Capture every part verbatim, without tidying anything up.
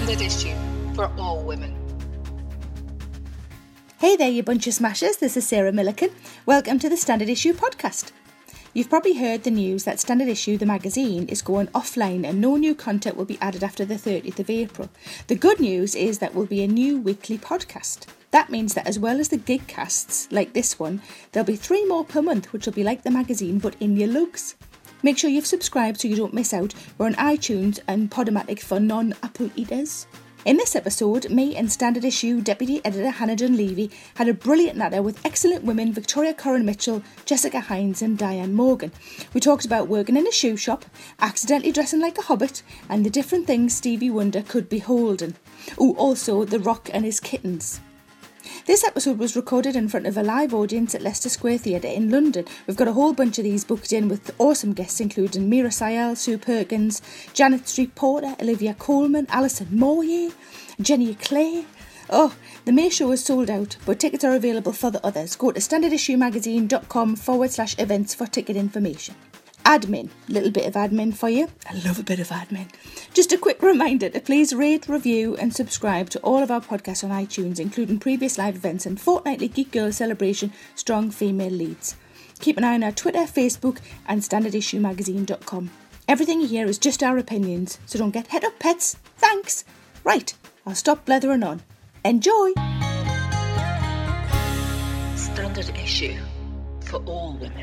Standard Issue for all women. Hey there, you bunch of smashers. This is Sarah Milliken. Welcome to the Standard Issue podcast. You've probably heard the news that Standard Issue, the magazine, is going offline and no new content will be added after the thirtieth of April. The good news is that will be a new weekly podcast. That means that as well as the gig casts, like this one, there'll be three more per month, which will be like the magazine, but in your lugs. Make sure you've subscribed so you don't miss out. We're on iTunes and Podomatic for non-Apple eaters. In this episode, me and Standard Issue Deputy Editor Hannah Dunleavy had a brilliant natter with excellent women Victoria Coren-Mitchell, Jessica Hines and Diane Morgan. We talked about working in a shoe shop, accidentally dressing like a hobbit, and the different things Stevie Wonder could be holding. Oh, also The Rock and his kittens. This episode was recorded in front of a live audience at Leicester Square Theatre in London. We've got a whole bunch of these booked in with awesome guests including Mira Sayal, Sue Perkins, Janet Street Porter, Olivia Colman, Alison Moyer, Jenny Clay. Oh, the May show is sold out, but tickets are available for the others. Go to standardissuemagazine.com forward slash events for ticket information. Admin, little bit of admin for you. I love a bit of admin. Just a quick reminder to please rate, review and subscribe to all of our podcasts on iTunes, including previous live events and fortnightly Geek Girl celebration Strong Female Leads. Keep an eye on our Twitter, Facebook and standard issue magazine dot com. Everything you hear is just our opinions, so don't get head up pets. Thanks. Right, I'll stop blethering on. Enjoy! Standard Issue for all women.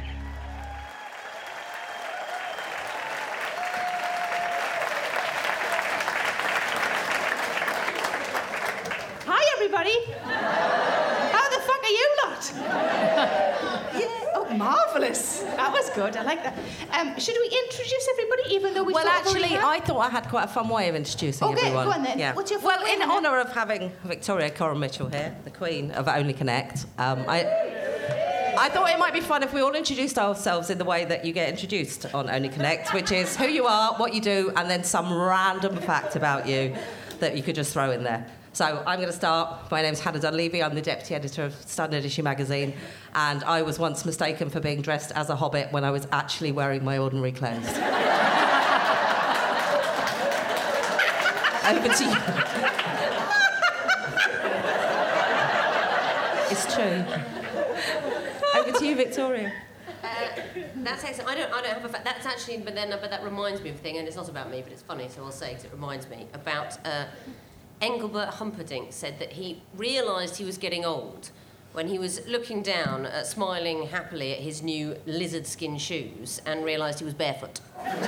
Everybody, how the fuck are you lot? Yeah, oh, marvellous. That was good, I like that. Um, should we introduce everybody, even though we Well, sort of actually, I thought I had quite a fun way of introducing okay, everyone. go on then. Yeah. What's your Well, fun in way, honour of having Victoria Coren-Mitchell here, the Queen of Only Connect, um, I... I thought it might be fun if we all introduced ourselves in the way that you get introduced on Only Connect, which is who you are, what you do, and then some random fact about you that you could just throw in there. So I'm going to start. My name's Hannah Dunleavy. I'm the Deputy Editor of Standard Issue Magazine, and I was once mistaken for being dressed as a hobbit when I was actually wearing my ordinary clothes. Over to you. It's true. Over to you, Victoria. Uh, that's excellent. I don't. I don't have a. Fa- that's actually. But then. But that reminds me of a thing, and it's not about me, but it's funny, so I'll say because it reminds me about. Uh, Engelbert Humperdinck said that he realised he was getting old when he was looking down, uh, smiling happily at his new lizard skin shoes, and realised he was barefoot. It's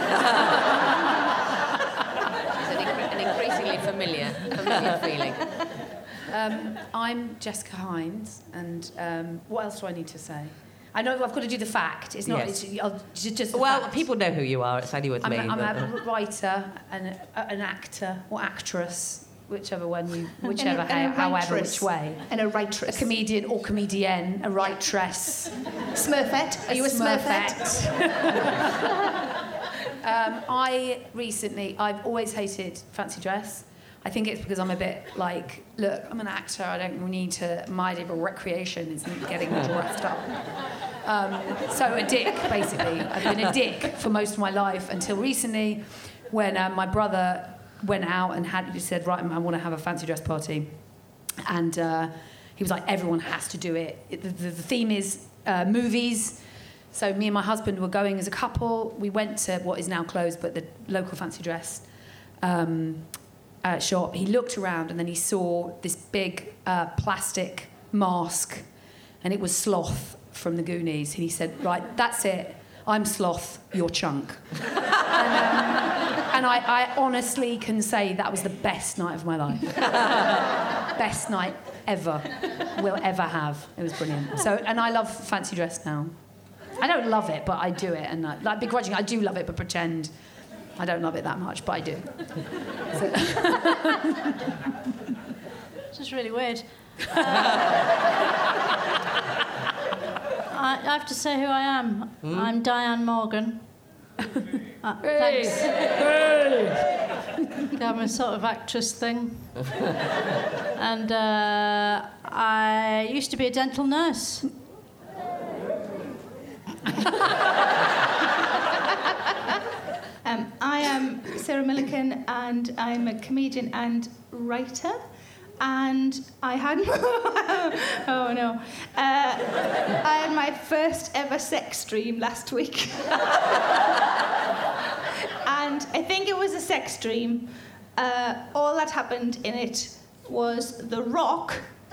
an, incre- an increasingly familiar, familiar feeling. Um, I'm Jessica Hines, and um, what else do I need to say? I know I've got to do the fact. It's not. Yes. It's, I'll, just, just the Well, fact. people know who you are. It's only with I'm, me. a, I'm but, a uh, writer and a, an actor or actress, whichever one you, whichever, And a- and a how, however, waitress. which way. And a A waitress. comedian or comedienne, a waitress. Smurfette. Are you a Smurfette? um, I recently, I've always hated fancy dress. I think it's because I'm a bit like, look, I'm an actor, I don't need to, my recreation isn't getting dressed up. Um, so a dick, basically. I've been a dick for most of my life until recently when uh, my brother went out and had, he said, right, I want to have a fancy dress party. And uh, he was like, everyone has to do it. it the, the, the theme is uh, movies. So me and my husband were going as a couple. We went to what is now closed, but the local fancy dress um, uh, shop. He looked around and then he saw this big uh, plastic mask, and it was Sloth from the Goonies. And he said, right, that's it. I'm Sloth, you're Chunk. and um, and I, I honestly can say that was the best night of my life. Best night ever, will ever have. It was brilliant. So, and I love fancy dress now. I don't love it, but I do it. And I, like begrudging, I do love it, but pretend I don't love it that much, but I do. So. This is really weird. Uh, I have to say who I am. Mm. I'm Diane Morgan. Uh, hey. Thanks. Hey. I'm a sort of actress thing. And uh, I used to be a dental nurse. um, I am Sarah Millican, and I'm a comedian and writer. And I had... oh, no. Uh, I had my first ever sex dream last week. And I think it was a sex dream. Uh, all that happened in it was The Rock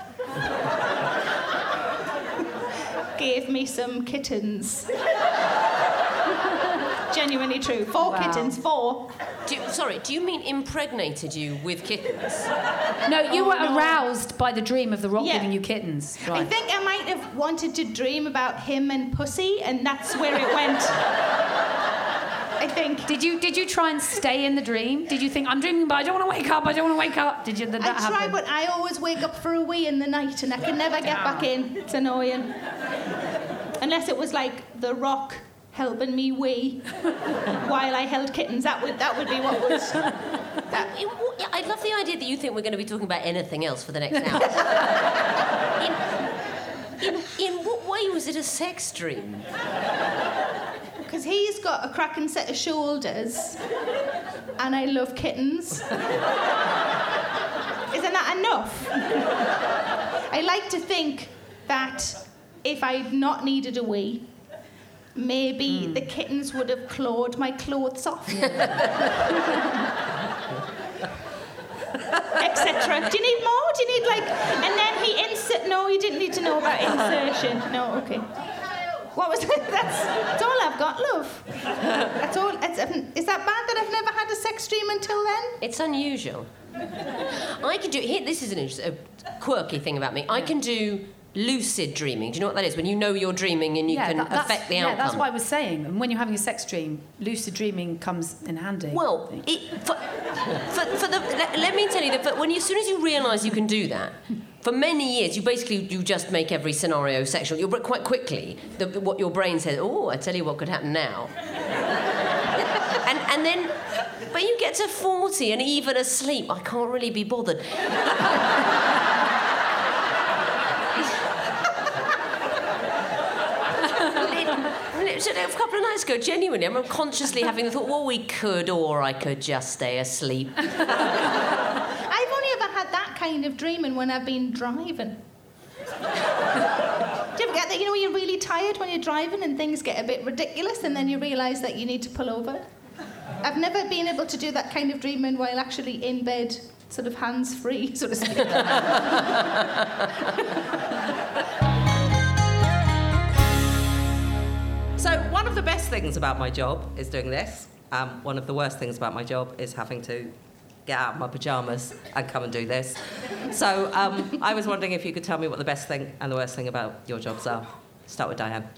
gave me some kittens. Genuinely true. Four Wow. kittens, four. Do you, sorry, do you mean impregnated you with kittens? No, you Oh, were no. aroused by the dream of the Rock Yeah. giving you kittens. I Right. think I might have wanted to dream about him and pussy, and that's where it went. I think. Did you did you try and stay in the dream? Did you think I'm dreaming, but I don't want to wake up? I don't want to wake up. Did you? Did I that try, happen? but I always wake up for a wee in the night, and I can never get back in. It's annoying. Unless it was like The Rock helping me wee while I held kittens. That would that would be what was. That. It- what- yeah, I love the idea that you think we're going to be talking about anything else for the next hour. in, in, in what way was it a sex dream? Because he's got a cracking set of shoulders, and I love kittens. Isn't that enough? I like to think that if I'd not needed a wee, maybe Hmm. the kittens would have clawed my clothes off. Etc. Do you need more? Do you need like... And then he insert... No, you didn't need to know about insertion. No, okay. What was that? That's, that's all I've got, love. That's all. It's, um, is that bad that I've never had a sex dream until then? It's unusual. I can do... Here, this is an interesting, a quirky thing about me. I can do lucid dreaming. Do you know what that is? When you know you're dreaming and you can that- that's- affect the yeah, outcome. that's what I was saying. And when you're having a sex dream, lucid dreaming comes in handy. Well, it, for, for, for the, let, let me tell you that for, when you, as soon as you realise you can do that, for many years you basically you just make every scenario sexual. You're quite quickly the, what your brain says. Oh, I tell you what could happen now. and and then, but you get to forty and even asleep, I can't really be bothered. So a couple of nights ago, genuinely, I'm consciously having the thought, well, we could, or I could just stay asleep. I've only ever had that kind of dreaming when I've been driving. Do you ever get that? You know, when you're really tired when you're driving and things get a bit ridiculous and then you realise that you need to pull over? I've never been able to do that kind of dreaming while actually in bed, sort of hands-free, so to speak. So one of the best things about my job is doing this. Um, one of the worst things about my job is having to get out of my pyjamas and come and do this. So um, I was wondering if you could tell me what the best thing and the worst thing about your jobs are. Start with Diane.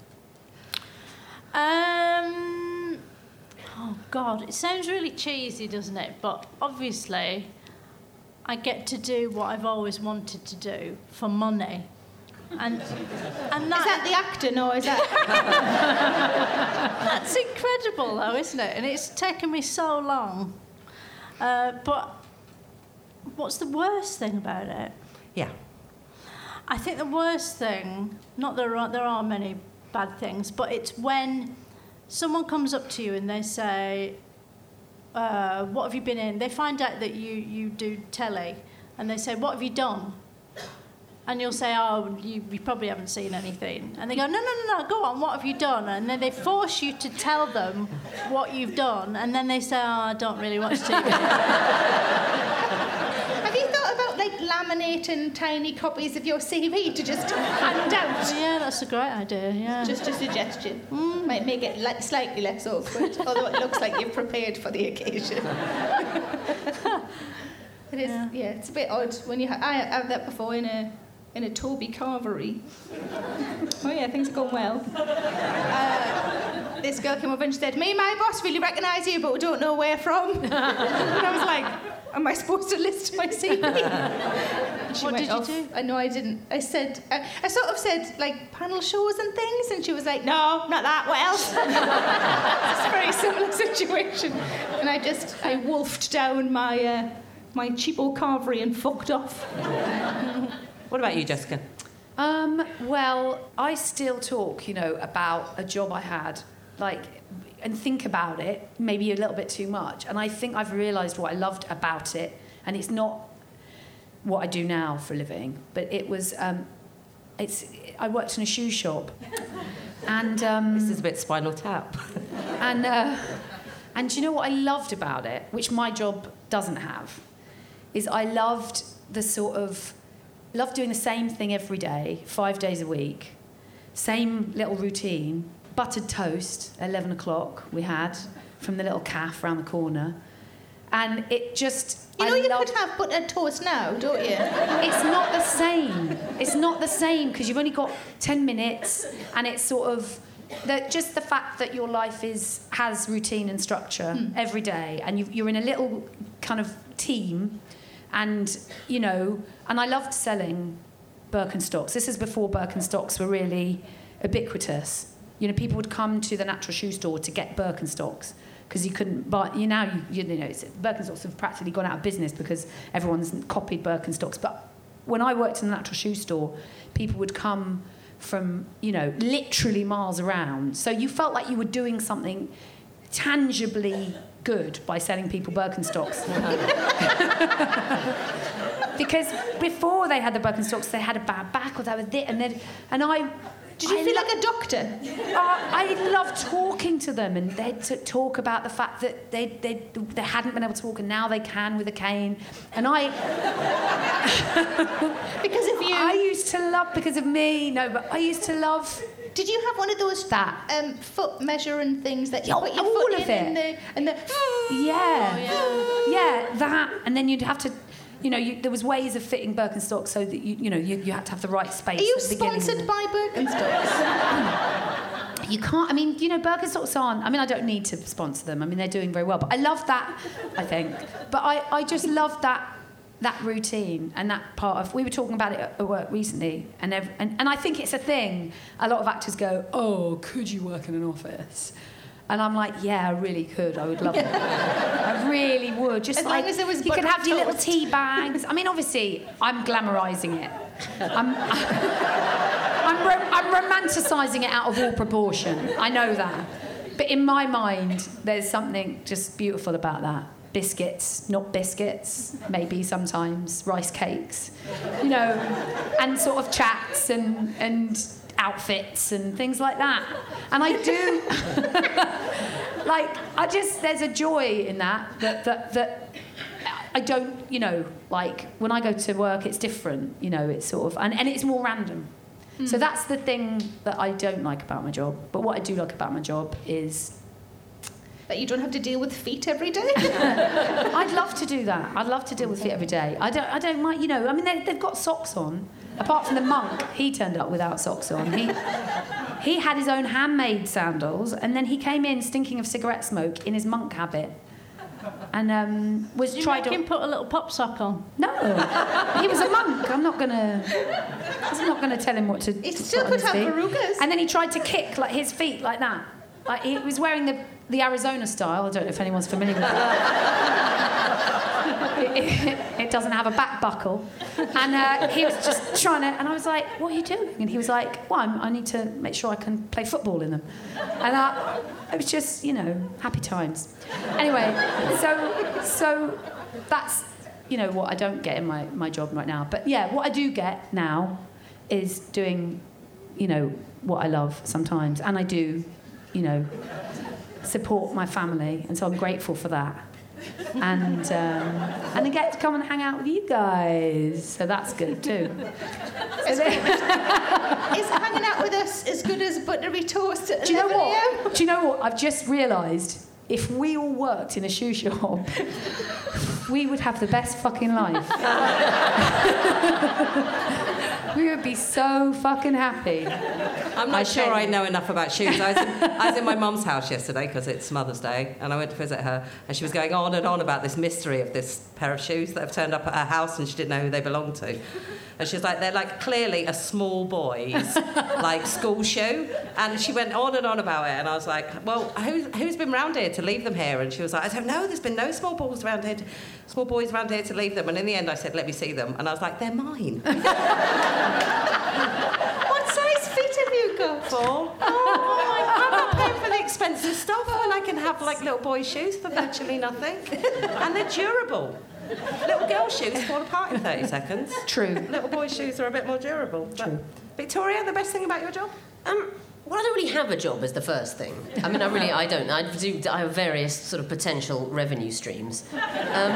Um, oh, God, it sounds really cheesy, doesn't it? But obviously, I get to do what I've always wanted to do for money. And, and that, Is that the actor? No, is that... that's incredible, though, isn't it? And it's taken me so long. Uh, but what's the worst thing about it? Yeah. I think the worst thing, not there are there are many bad things, but it's when someone comes up to you and they say, uh, "What have you been in?" They find out that you you do telly, and they say, "What have you done?" And you'll say, "Oh, you, you probably haven't seen anything." And they go, "No, no, no, no, go on, what have you done?" And then they force you to tell them what you've done, and then they say, "Oh, I don't really watch T V." Have you thought about, like, laminating tiny copies of your C V to just hand out? Yeah, that's a great idea, yeah. Just a suggestion. Might make it like slightly less awkward, although it looks like you've prepared for the occasion. It is, yeah. Yeah. It's a bit odd when you. Ha- I had that before in a in a Toby Carvery. Oh yeah, things are going well. Uh, this girl came up and she said, "Me and my boss really recognise you, but we don't know where from." And I was like, "Am I supposed to list my C V?" And she What went did you off. do? I know I didn't. I said, I, I sort of said like panel shows and things, and she was like, "No, not that. What else?" It's a very similar situation. And I just, I wolfed down my uh, my cheapo carvery and fucked off. What about you, Jessica? Um, well, I still talk, you know, about a job I had like, and think about it maybe a little bit too much. And I think I've realised what I loved about it, and it's not what I do now for a living, but it was. Um, it's. I worked in a shoe shop, and um, this is a bit Spinal Tap. and uh, and do you know what I loved about it, which my job doesn't have, is I loved the sort of loved doing the same thing every day, five days a week, same little routine. Buttered toast at eleven o'clock we had from the little cafe round the corner. And it just... You know I you loved... could have buttered toast now, don't you? It's not the same. It's not the same because you've only got ten minutes, and it's sort of... The, just the fact that your life is has routine and structure mm. every day, and you, you're in a little kind of team, and, you know... And I loved selling Birkenstocks. This is before Birkenstocks were really ubiquitous. You know, people would come to the natural shoe store to get Birkenstocks because you couldn't buy. You now, you, you know, it's, Birkenstocks have practically gone out of business because everyone's copied Birkenstocks. But when I worked in the natural shoe store, people would come from, you know, literally miles around. So you felt like you were doing something tangibly good by selling people Birkenstocks. Because before they had the Birkenstocks, they had a bad back or they were this, and then, and I. Did you I feel lo- like a doctor? Uh, I loved talking to them, and they'd t- talk about the fact that they they they hadn't been able to walk, and now they can with a cane. And I, because of you, I used to love because of me. No, but I used to love. Did you have one of those that um, foot measuring things that you oh, put your all foot of in it. and the and the yeah. Oh, yeah, yeah, that, and then you'd have to. You know, you, there was ways of fitting Birkenstocks so that you, you know, you, you had to have the right space. Are you at the beginning. sponsored by Birkenstocks? You can't. I mean, you know, Birkenstocks aren't. I mean, I don't need to sponsor them. I mean, they're doing very well. But I love that. I think. But I, I just love that that routine and that part of. We were talking about it at work recently, and ev- and and I think it's a thing. A lot of actors go, "Oh, could you work in an office?" And I'm like, yeah, I really could. I would love it. I really would. Just as like long as there was you could have your little toast. tea bags. I mean, obviously, I'm glamorising it. I'm, I'm, ro- I'm romanticising it out of all proportion. I know that. But in my mind, there's something just beautiful about that. Biscuits, not biscuits, maybe sometimes rice cakes, you know, and sort of chats and and. outfits and things like that, and I do like I just there's a joy in that that that that I don't you know like when I go to work it's different, you know, it's sort of and, and it's more random. Mm. So that's the thing that I don't like about my job, but what I do like about my job is that you don't have to deal with feet every day. I'd love to do that. I'd love to deal with feet every day. I don't I don't mind, you know, I mean they, they've got socks on. Apart from the monk, he turned up without socks on. He, he had his own handmade sandals, and then he came in stinking of cigarette smoke in his monk habit, and um, was Did you tried make to. him put a little pop sock on? No, he was a monk. I'm not gonna. I'm not gonna tell him what to. He to still put on could his have feet. verrucas. And then he tried to kick like his feet like that. Like he was wearing the the Arizona style. I don't know if anyone's familiar with it. It, it, it doesn't have a back buckle, and uh, he was just trying to. And I was like, "What are you doing?" And he was like, "Well, I'm, I need to make sure I can play football in them." And I, it was just, you know, happy times. Anyway, so so that's you know what I don't get in my, my job right now. But yeah, what I do get now is doing, you know, what I love sometimes, and I do, you know, support my family, and so I'm grateful for that. And um, and I get to come and hang out with you guys, so that's good too. So Is hanging out with us as good as buttery toast at do you know eleven a m? what? Do you know what? I've just realised if we all worked in a shoe shop, we would have the best fucking life. We would be so fucking happy. I'm not I sure tell I you. know enough about shoes. I was in, I was in my mum's house yesterday because it's Mother's Day, and I went to visit her, and she was going on and on about this mystery of this pair of shoes that have turned up at her house, and she didn't know who they belonged to. And she was like, they're like clearly a small boy's like school shoe. And she went on and on about it, and I was like, well, who's, who's been round here to leave them here? And she was like, I don't know, there's been no small boys around here, to, small boys around here to leave them. And in the end I said, let me see them. And I was like, they're mine. What size feet have you got? Four. Oh, my God, I'm not paying for the expensive stuff when I can have like little boy shoes for virtually nothing, and they're durable. Little girl shoes fall apart in thirty seconds. True. Little boy shoes are a bit more durable. True. Victoria, the best thing about your job? Um, well, I don't really have a job is the first thing. I mean, I really, I don't. I do. I have various sort of potential revenue streams. Um,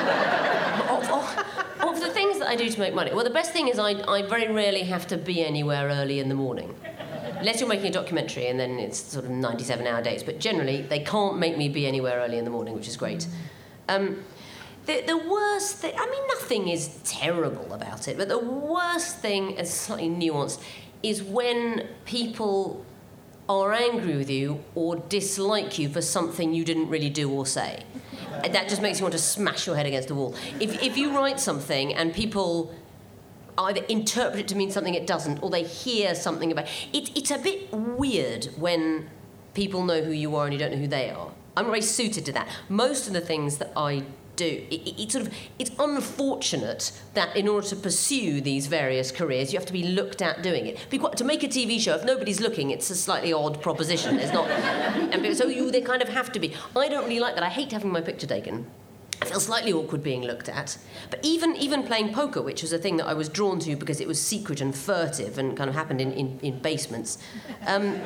of, of, of the things that I do to make money, well, the best thing is I, I very rarely have to be anywhere early in the morning. Unless you're making a documentary and then it's sort of ninety-seven hour days. But generally, they can't make me be anywhere early in the morning, which is great. Um, the, the worst thing, I mean, nothing is terrible about it, but the worst thing, and slightly nuanced, is when people are angry with you or dislike you for something you didn't really do or say. And that just makes you want to smash your head against the wall. If, if you write something and people either interpret it to mean something it doesn't, or they hear something about it, it's a bit weird when people know who you are and you don't know who they are. I'm very suited to that. Most of the things that I do, it, it, it's sort of, it's unfortunate that in order to pursue these various careers, you have to be looked at doing it. Be quite, to make a T V show, if nobody's looking, it's a slightly odd proposition. It's not, and so you, they kind of have to be. I don't really like that. I hate having my picture taken. I feel slightly awkward being looked at. But even even playing poker, which was a thing that I was drawn to because it was secret and furtive and kind of happened in, in, in basements, um,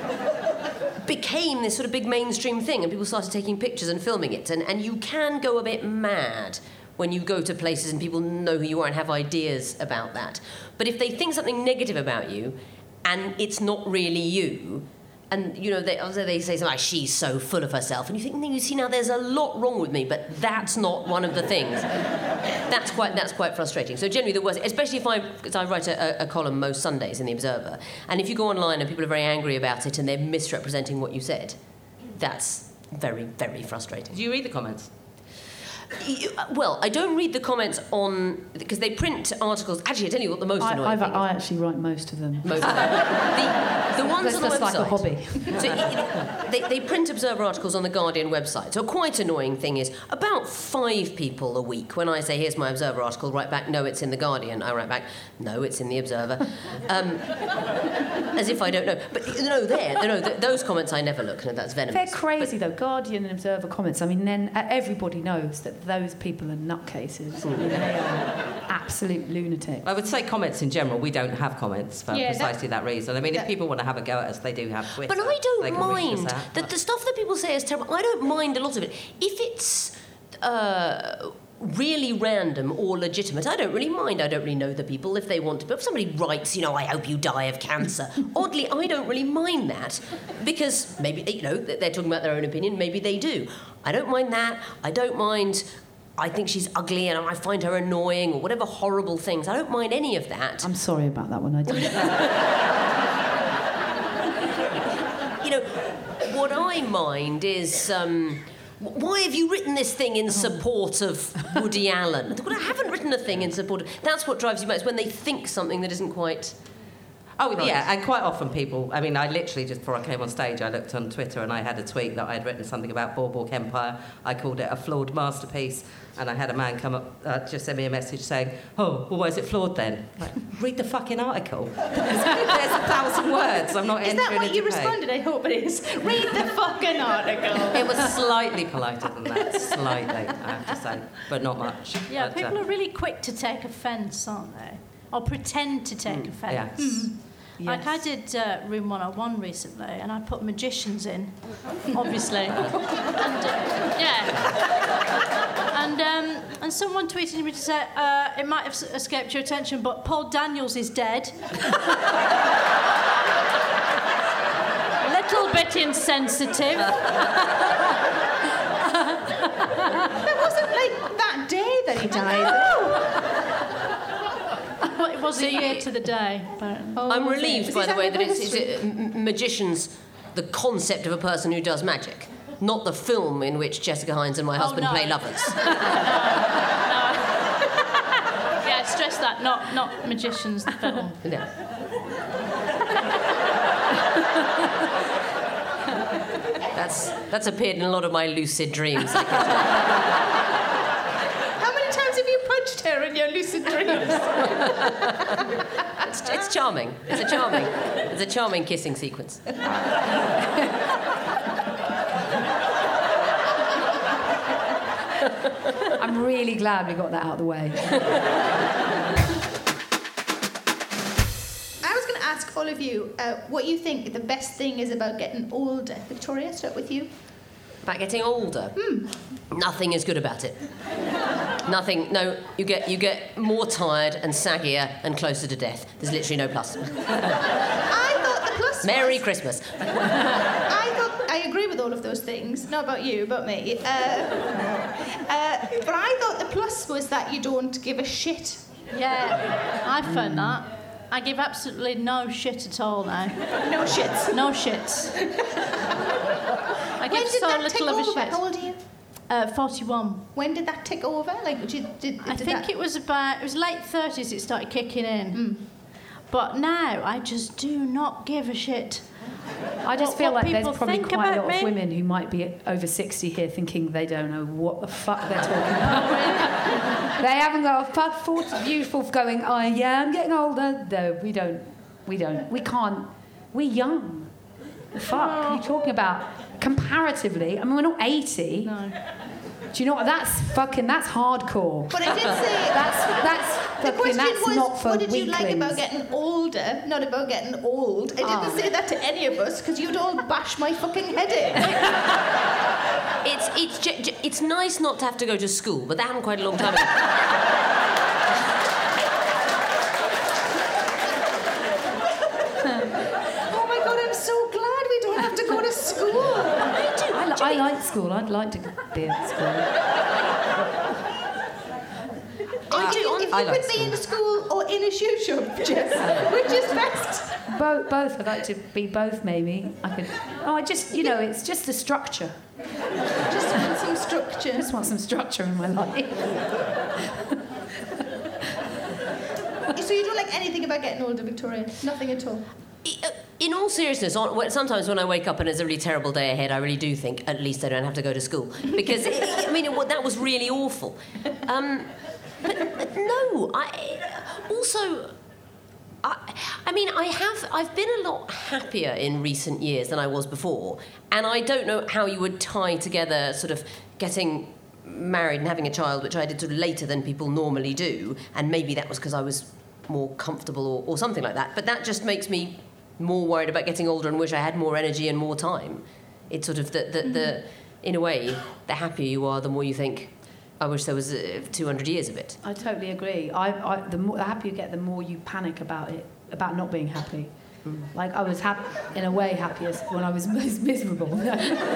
became this sort of big mainstream thing, and people started taking pictures and filming it. And, and you can go a bit mad when you go to places and people know who you are and have ideas about that. But if they think something negative about you and it's not really you, and, you know, they, they say something like, she's so full of herself. And you think, you see, now there's a lot wrong with me, but that's not one of the things. That's quite that's quite frustrating. So generally the worst, especially if I, because I write a, a column most Sundays in The Observer, and if you go online and people are very angry about it and they're misrepresenting what you said, that's very, very frustrating. Do you read the comments? Well, I don't read the comments on, because they print articles. Actually, I tell you what the most I, annoying I've, thing I is. actually write most of them. Most of them. The, the ones That's on the just website. like a hobby. So it, they, they print Observer articles on the Guardian website. So a quite annoying thing is about five people a week, when I say, here's my Observer article, write back, no, it's in the Guardian. I write back, no, it's in the Observer. Um, as if I don't know. But no, there, no, th- those comments I never look. No, that's venomous. They're crazy, But, though. Guardian and Observer comments. I mean, then uh, everybody knows that those people are nutcases. I mean, they are absolute lunatics. I would say comments in general. We don't have comments for Yeah, that- precisely that, reason. I mean, if that- people want to have a go at us, they do have Twitter. But I don't They can reach us mind out, that but- the stuff that people say is terrible. I don't mind a lot of it. If it's uh, really random or legitimate, I don't really mind. I don't really know the people if they want to. But if somebody writes, you know, I hope you die of cancer, oddly, I don't really mind that, because maybe, you know, they're talking about their own opinion. Maybe they do. I don't mind that. I don't mind, I think she's ugly and I find her annoying, or whatever horrible things. I don't mind any of that. I'm sorry about that one. I didn't. You know, what I mind is, um, why have you written this thing in support of Woody Allen? Well, I haven't written a thing in support of... That's what drives you mad, is when they think something that isn't quite... Oh, Right. yeah, and quite often people... I mean, I literally, just before I came on stage, I looked on Twitter and I had a tweet that I'd written something about Boardwalk Empire. I called it a flawed masterpiece, and I had a man come up, uh, just send me a message saying, oh, well, why is it flawed then? Like, read the fucking article. There's, there's a thousand words. I'm not Is entering that what it you to pay. responded? I hope it is. Read the fucking article. It was slightly politer than that, slightly, I have to say, but not much. Yeah, But, people uh, are really quick to take offence, aren't they? Or pretend to take offence. yes. Like I did uh, Room one oh one recently, and I put magicians in, obviously. and, uh, yeah. And um, and someone tweeted me to say, uh, it might have s- escaped your attention, but Paul Daniels is dead. Little bit insensitive. It wasn't like that day that he died. But it was So a you- year to the day. Apparently. I'm was it? relieved, Was by it the way, that Saturday it's, it's uh, m- magicians, the concept of a person who does magic, not the film in which Jessica Hines and my husband no. play lovers. Yeah, stress that, not not magicians, the film. Yeah. That's that's appeared in a lot of my lucid dreams. I can tell. How many times have you punched her in your lucid dreams? It's, it's charming. It's a charming. It's a charming kissing sequence. I'm really glad we got that out of the way. I was going to ask all of you uh, what you think the best thing is about getting older. Victoria, start with you. About getting older? Hmm. Nothing is good about it. Nothing. No, you get you get more tired and saggier and closer to death. There's literally no plus. I thought the plus Merry was... Christmas. I thought... I agree with all of those things. Not about you, about me. Uh, uh, but I thought the plus was that you don't give a shit. Yeah, I found that. I give absolutely no shit at all now. No shits. No shits. I When give did so that little take of a over? shit. How old are you? Uh, forty-one. When did that take over? Like, did, did, I did think that... it was about, it was late thirties it started kicking in. Mm. But now I just do not give a shit. I just What- feel what like there's people probably think quite a about lot of me. women who might be over sixty here thinking they don't know what the fuck they're talking about. They haven't got a fuck thought beautiful going, oh yeah, I'm getting older. No, we don't. We don't. We can't. We're young. The fuck are you talking about? Comparatively, I mean, we're not eighty. No. Do you know what? That's fucking, that's hardcore. But I did say... That's, that's The fucking, question that's was, not for what did you weaklings. like about getting older, not about getting old? I didn't Oh. say that to any of us, because you'd all bash my fucking head in. It's it's j- j- it's nice not to have to go to school, but that happened quite a long time ago. Oh my God, I'm so glad we don't have to go to school. I do. I, li- I like school. I'd like to be at school. I do. If you I like put me school. in school or in a shoe shop, Jess, which is best? Both, both. I'd like to be both, maybe. I could. Oh, I just, you know, it's just the structure. Just want some structure. I just want some structure in my life. So you don't like anything about getting older, Victoria? Nothing at all? In all seriousness, on, when- sometimes when I wake up and it's a really terrible day ahead, I really do think, at least I don't have to go to school. Because, I mean, it, that was really awful. Um, but, but no, I... Also... I, I mean, I have. I've been a lot happier in recent years than I was before, and I don't know how you would tie together sort of getting married and having a child, which I did sort of later than people normally do, and maybe that was because I was more comfortable or, or something like that. But that just makes me more worried about getting older and wish I had more energy and more time. It's sort of the the, mm-hmm. the in a way, the happier you are, the more you think, I wish there was uh, two hundred years of it. I totally agree. I, I, the, more, the happier you get, the more you panic about it, about not being happy. Mm. Like, I was, hap- in a way, happiest when I was most miserable. Because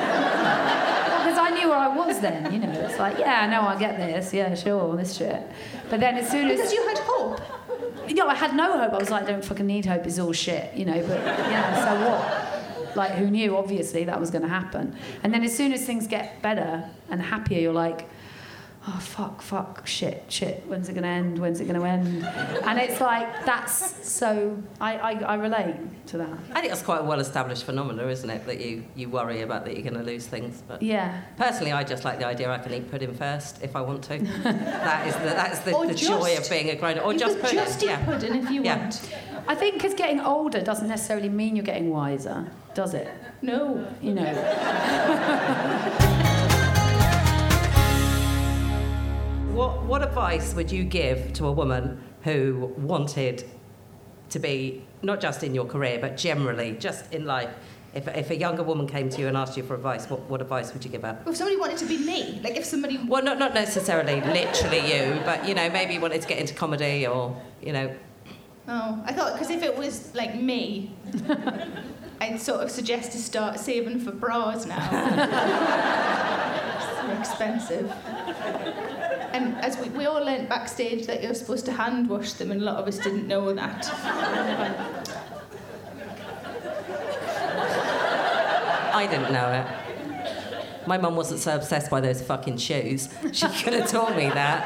I knew where I was then, you know. It's like, yeah, I know I get this, yeah, sure, this shit. But then as soon as... Because you had hope. You know, I had no hope. I was like, don't fucking need hope, it's all shit, you know. But, yeah, so what? Like, who knew, obviously, that was going to happen. And then as soon as things get better and happier, you're like... oh, fuck, fuck, shit, shit, when's it going to end, when's it going to end? And it's like, that's so, I, I, I relate to that. I think that's quite a well-established phenomenon, isn't it, that you, you worry about that you're going to lose things. But Yeah. personally, I just like the idea I can eat pudding first if I want to. that is the, that's the, Or the just- joy of being a grown-up. Or you just could pudding, just eat yeah. pudding if you Yeah. want. I think because getting older doesn't necessarily mean you're getting wiser, does it? No. You know. What, what advice would you give to a woman who wanted to be, not just in your career, but generally, just in life? If, if a younger woman came to you and asked you for advice, what, what advice would you give her? If somebody wanted to be me, like if somebody... Well, not, not necessarily literally you, but, you know, maybe wanted to get into comedy or, you know... Oh, I thought, because if it was, like, me, I'd sort of suggest to start saving for bras now. They're expensive. And as we, we all learnt backstage that you're supposed to hand wash them, and a lot of us didn't know that. I didn't know it. My mum wasn't so obsessed by those fucking shoes. She could have told me that.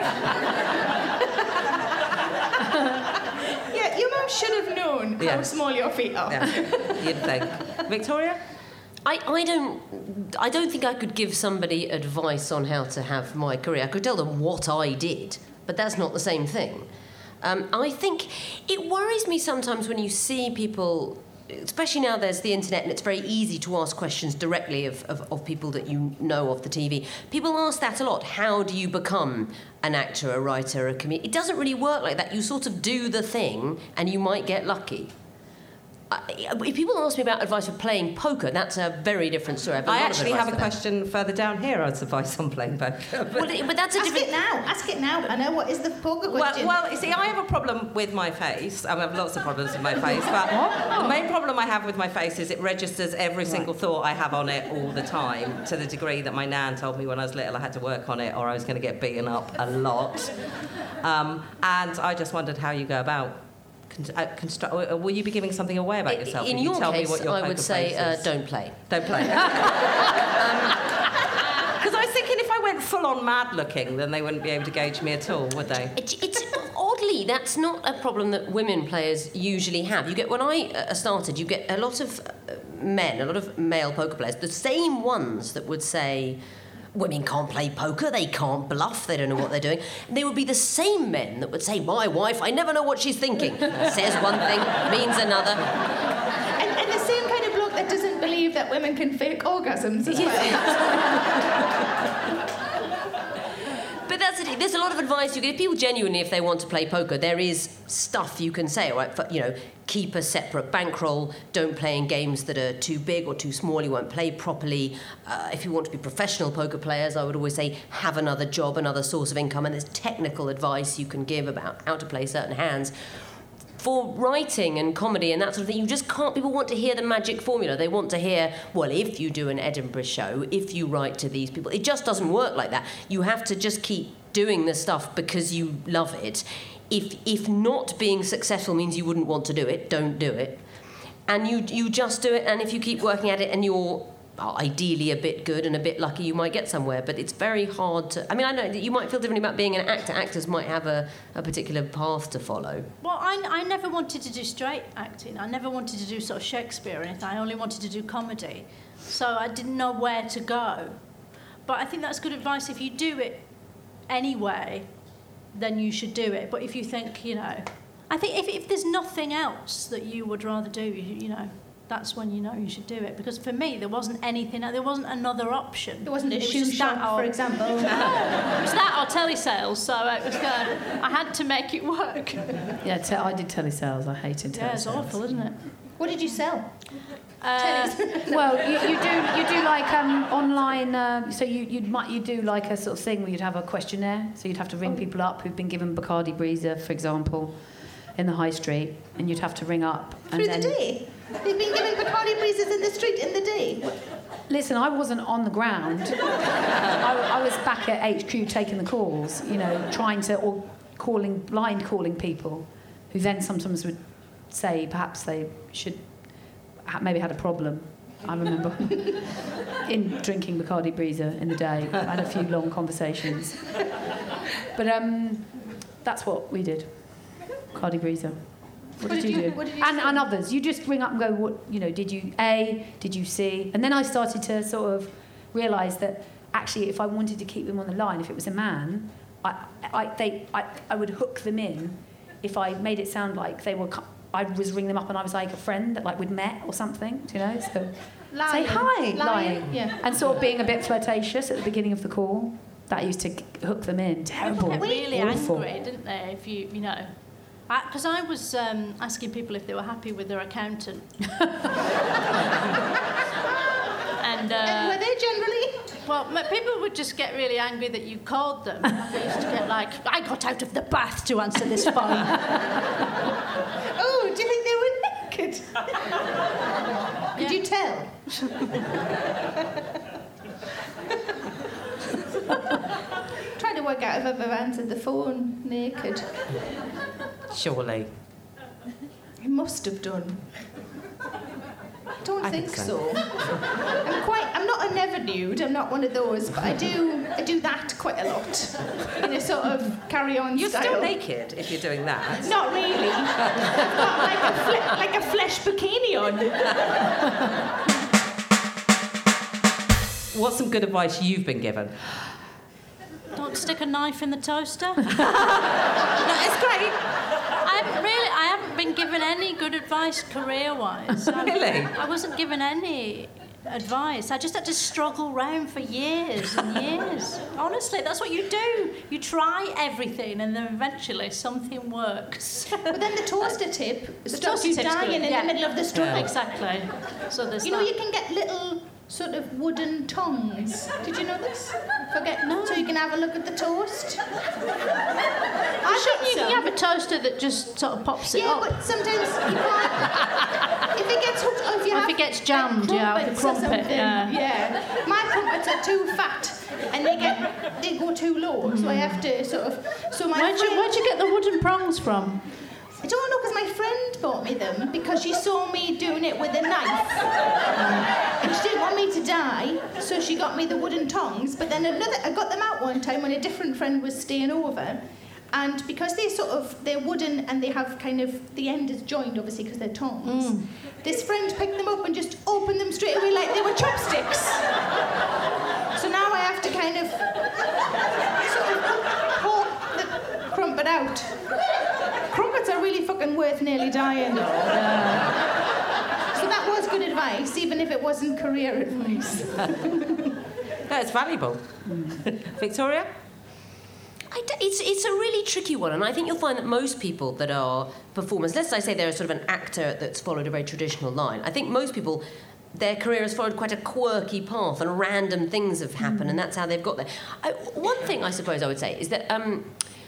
Yeah, your mum should have known Yeah. how small your feet are. Yeah, you'd think. Victoria? I, I don't I don't think I could give somebody advice on how to have my career. I could tell them what I did, but that's not the same thing. Um, I think it worries me sometimes when you see people especially now there's the internet and it's very easy to ask questions directly of, of, of people that you know off the T V. People ask that a lot. How do you become an actor, a writer, a comedian? It doesn't really work like that. You sort of do the thing and you might get lucky. I, if people ask me about advice for playing poker, that's a very different story. I actually have a question further down here as advice on playing poker. But, well, but that's a Ask different... it now. Ask it now. I know what is the poker question. Well, well, you see, I have a problem with my face. I have lots of problems with my face, but the main problem I have with my face is it registers every single thought I have on it all the time, to the degree that my nan told me when I was little I had to work on it or I was going to get beaten up a lot. Um, and I just wondered how you go about... Uh, constru- will you be giving something away about yourself? In you your tell case, me what your I would say uh, don't play. Don't play. Because um, I was thinking if I went full-on mad-looking, then they wouldn't be able to gauge me at all, would they? It, it's oddly, that's not a problem that women players usually have. You get when I uh, started, you get a lot of uh, men, a lot of male poker players, the same ones that would say, women can't play poker, they can't bluff, they don't know what they're doing. And they would be the same men that would say, my wife, I never know what she's thinking. Says one thing, means another. And, and the same kind of bloke that doesn't believe that women can fake orgasms as well. But that's it. There's a lot of advice you give people genuinely if they want to play poker. There is stuff you can say, right? For, you know, keep a separate bankroll. Don't play in games that are too big or too small. You won't play properly. Uh, if you want to be professional poker players, I would always say have another job, another source of income. And there's technical advice you can give about how to play certain hands. For writing and comedy and that sort of thing, you just can't... People want to hear the magic formula. They want to hear, well, if you do an Edinburgh show, if you write to these people... It just doesn't work like that. You have to just keep doing the stuff because you love it. If if not being successful means you wouldn't want to do it, don't do it. And you you just do it, and if you keep working at it and you're ideally a bit good and a bit lucky, you might get somewhere, but it's very hard to... I mean, I know that you might feel differently about being an actor. Actors might have a, a particular path to follow. Well, I, I never wanted to do straight acting. I never wanted to do sort of Shakespeare or anything. I only wanted to do comedy. So I didn't know where to go. But I think that's good advice. If you do it anyway, then you should do it. But if you think, you know... I think if, if there's nothing else that you would rather do, you, you know... that's when you know you should do it. Because for me, there wasn't anything, there wasn't another option. There wasn't a it was shoe just shop, that or, for example. No, it was that or telesales, so it was good. I had to make it work. Yeah, te- I did telesales. I hated telesales. Yeah, it's awful, isn't it? What did you sell? Uh, well, you, you do you do like um, online. Uh, so you you might you do like a sort of thing where you'd have a questionnaire. So you'd have to ring Oh. people up who've been given Bacardi Breezer, for example, in the high street, and you'd have to ring up. And Through then, the day? They've been giving Bacardi Breezes in the street in the day? Listen, I wasn't on the ground. I, I was back at H Q taking the calls, you know, trying to, or calling, blind calling people, who then sometimes would say perhaps they should, ha- maybe had a problem. I remember in drinking Bacardi Breezer in the day. I had a few long conversations. But um, that's what we did. Bacardi Breezer. What, What did, did you, you- do? what did you and, say? and others. You just ring up and go, what, you know, did you A, did you C? And then I started to sort of realise that actually if I wanted to keep them on the line, if it was a man, I, I, they, I, I would hook them in if I made it sound like they were... I was ringing them up and I was like a friend that like we'd met or something, you know? So Lying. say hi, Lying, lying. yeah. And sort of being a bit flirtatious at the beginning of the call. That used to hook them in. Terrible. People get really Awful. angry, didn't they? If you, you know, because I, I was um, asking people if they were happy with their accountant. and uh, And were they generally? well, m- people would just get really angry that you called them. They used to get like, I got out of the bath to answer this phone. Oh, do you think they were naked? Could you tell? Trying to work out if I've ever answered the phone naked. Surely. I must have done. Don't I think, think so. I'm quite. I'm not a never nude. I'm not one of those, but I do. I do that quite a lot in a sort of carry-on You're style. still naked if you're doing that. Not really. I've got like a fle- like a flesh bikini on. What's some good advice you've been given? Don't stick a knife in the toaster. No, it's great. I haven't really, I haven't been given any good advice. advice career-wise. I- Really? I wasn't given any advice. I just had to struggle round for years and years. Honestly, that's what you do. You try everything, and then eventually something works. But then the toaster tip The stops toaster you tip's dying good, in yeah. the middle of the struggle. Exactly. So there's You know, that. you can get little sort of wooden tongs. Did you know this? Forget no. So you can have a look at the toast. I think you can have a toaster that just sort of pops it Yeah, up. but sometimes you can't. If it gets hooked, or if you Or if have it gets jammed, like yeah, like a crumpets or crumpet, something, yeah. yeah. My crumpets are too fat, and they get they go too low, so I have to sort of. So my Where'd friend, you, where'd you get the wooden prongs from? I don't know, because my friend bought me them because she saw me doing it with a knife. And she didn't want me to die, so she got me the wooden tongs. But then another, I got them out one time when a different friend was staying over. And because they sort of, they're wooden and they have kind of, the end is joined obviously because they're tongs. Mm. This friend picked them up and just opened them straight away like they were chopsticks. So now I have to kind of sort of poke the crumpet out. Crumpets are really fucking worth nearly dying though. Yeah. So that was good advice, even if it wasn't career advice. No, it's valuable. Victoria? I d- it's, it's a really tricky one, and I think you'll find that most people that are performers, let's say they're sort of an actor that's followed a very traditional line, I think most people, their career has followed quite a quirky path and random things have happened, mm. and that's how they've got there. I, one thing I suppose I would say is that um,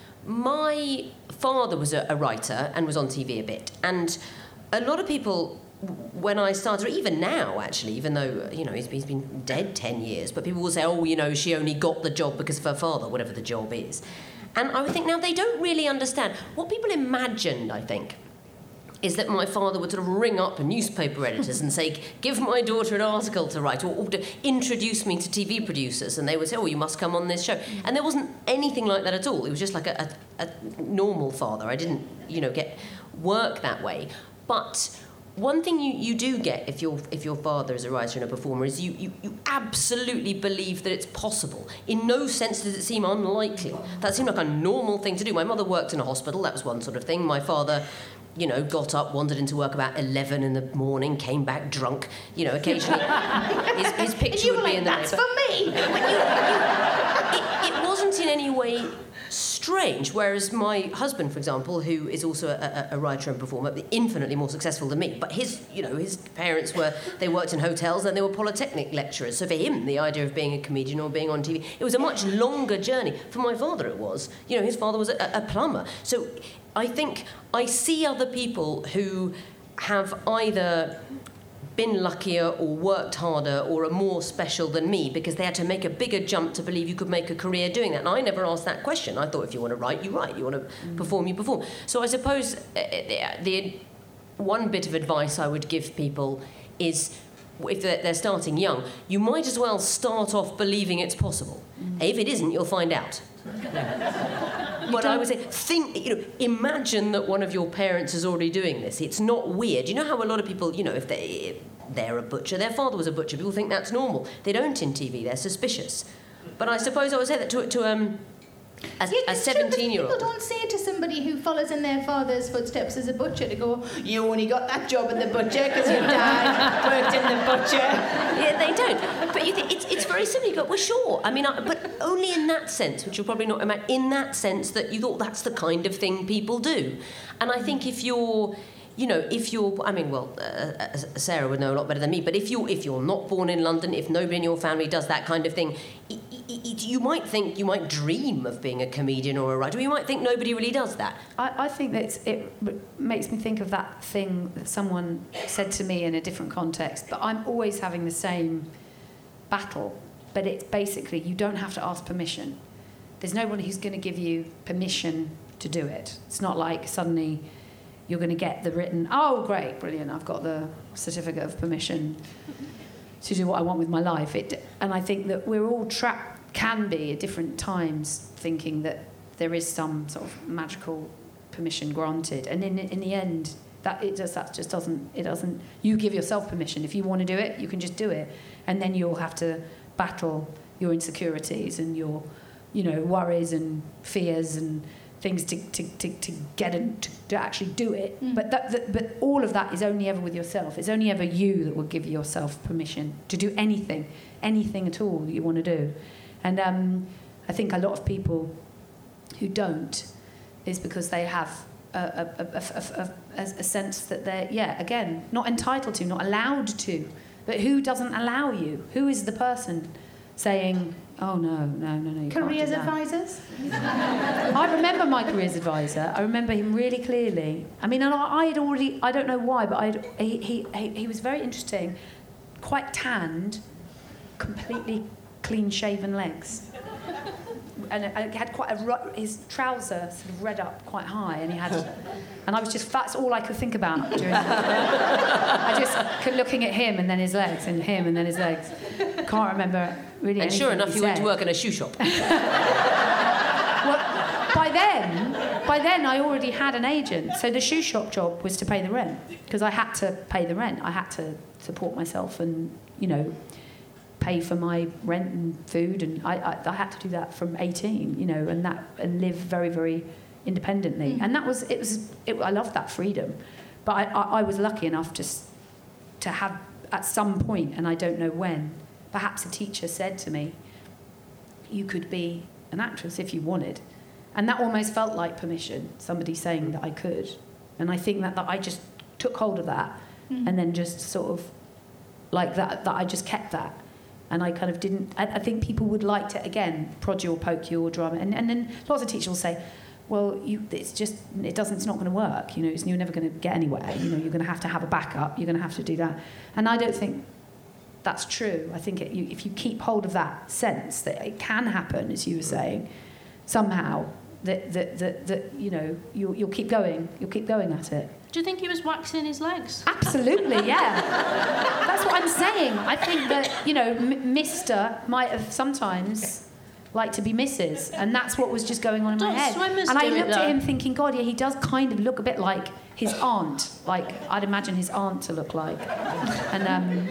my father was a, a writer and was on T V a bit, and a lot of people, when I started, or even now actually, even though, you know, he's, he's been dead ten years, but people will say, oh, you know, she only got the job because of her father, whatever the job is. And I would think now they don't really understand. What people imagined, I think, is that my father would sort of ring up newspaper editors and say, give my daughter an article to write, or, or to introduce me to T V producers, and they would say, oh, you must come on this show. And there wasn't anything like that at all. It was just like a, a, a normal father. I didn't, you know, get work that way. But one thing you, you do get if your if your father is a writer and a performer is you, you, you absolutely believe that it's possible. In no sense does it seem unlikely. That seemed like a normal thing to do. My mother worked in a hospital, that was one sort of thing. My father, you know, got up, wandered into work about eleven in the morning, came back drunk, you know, occasionally his, his picture you would were be like, in the that's paper. for me! But you, you, it, it wasn't in any way strange, whereas my husband, for example, who is also a, a, a writer and performer, infinitely more successful than me, but his, you know, his parents were, they worked in hotels and they were polytechnic lecturers, so for him, the idea of being a comedian or being on T V, it was a much longer journey. For my father it was. You know, his father was a, a plumber. So I think I see other people who have either been luckier or worked harder or are more special than me because they had to make a bigger jump to believe you could make a career doing that. And I never asked that question. I thought if you want to write, you write. You want to mm. perform, you perform. So I suppose uh, the, the one bit of advice I would give people is if they're, they're starting young, you might as well start off believing it's possible. Mm. If it isn't, you'll find out. But I would say, think, you know, imagine that one of your parents is already doing this. It's not weird. You know how a lot of people, you know, if they, if they're a butcher, their father was a butcher, people think that's normal. They don't in T V, they're suspicious. But I suppose I would say that to, to um, a, Yeah, a seventeen-year-old. People don't say to somebody who follows in their father's footsteps as a butcher to go, you only got that job at the butcher because your dad worked in the butcher. Yeah, they don't. But you think it's, it's very simple. You go, well, sure. I mean, I, but only in that sense, which you'll probably not imagine, in that sense that you thought that's the kind of thing people do. And I think if you're, you know, if you're, I mean, well, uh, Sarah would know a lot better than me, but if you're, if you're not born in London, if nobody in your family does that kind of thing, it, it, it, you might think, you might dream of being a comedian or a writer, or you might think nobody really does that. I, I think that it's, it makes me think of that thing that someone said to me in a different context, but I'm always having the same battle, but it's basically you don't have to ask permission. There's no one who's going to give you permission to do it. It's not like suddenly you're going to get the written, oh, great, brilliant, I've got the certificate of permission to do what I want with my life. It, and I think that we're all trapped, can be at different times, thinking that there is some sort of magical permission granted. And in in the end, that it just that just doesn't it doesn't. You give yourself permission. If you want to do it, you can just do it, and then you'll have to battle your insecurities and your, you know, worries and fears and things to, to, to, to get and to, to actually do it. Mm. But that, that but all of that is only ever with yourself. It's only ever you that will give yourself permission to do anything, anything at all that you want to do. And um, I think a lot of people who don't is because they have a, a, a, a, a, a sense that they're, yeah, again, not entitled to, not allowed to. But who doesn't allow you? Who is the person saying, oh, no, no, no, no, you Careers can't do that. advisors? I remember my careers advisor. I remember him really clearly. I mean, and I, I had already, I don't know why, but I'd, he, he, he, he was very interesting, quite tanned, completely clean-shaven legs. And it had quite a, ru- his trouser sort of read up quite high, and he had, and I was just, that's all I could think about during that. I just kept looking at him and then his legs, and him and then his legs. Can't remember really And anything sure enough, he you went said. to work in a shoe shop. Well, by then, by then I already had an agent, so the shoe shop job was to pay the rent, because I had to pay the rent. I had to support myself and, you know, pay for my rent and food, and I, I, I had to do that from eighteen, you know, and that and live very, very independently. Mm. And that was, it was, it, I loved that freedom. But I, I, I was lucky enough just to have, at some point, and I don't know when, perhaps a teacher said to me, you could be an actress if you wanted. And that almost felt like permission, somebody saying that I could. And I think that, that I just took hold of that mm. and then just sort of, like that, that I just kept that. And I kind of didn't, I, I think people would like to, again, prod you or poke you or drama. And, and then lots of teachers will say, well, you, it's just, it doesn't, it's not going to work. You know, it's, you're never going to get anywhere. You know, you're going to have to have a backup. You're going to have to do that. And I don't think that's true. I think it, you, if you keep hold of that sense that it can happen, as you were saying, somehow, that, that, that, that you know, you'll, you'll keep going. You'll keep going at it. Do you think he was waxing his legs? Absolutely, yeah. That's what I'm saying. I think that, you know, M- Mister might have sometimes liked to be Missus And that's what was just going on in Don't my head. swimmers And I do it, looked at though. him thinking, God, yeah, he does kind of look a bit like his aunt. Like, I'd imagine his aunt to look like. And um,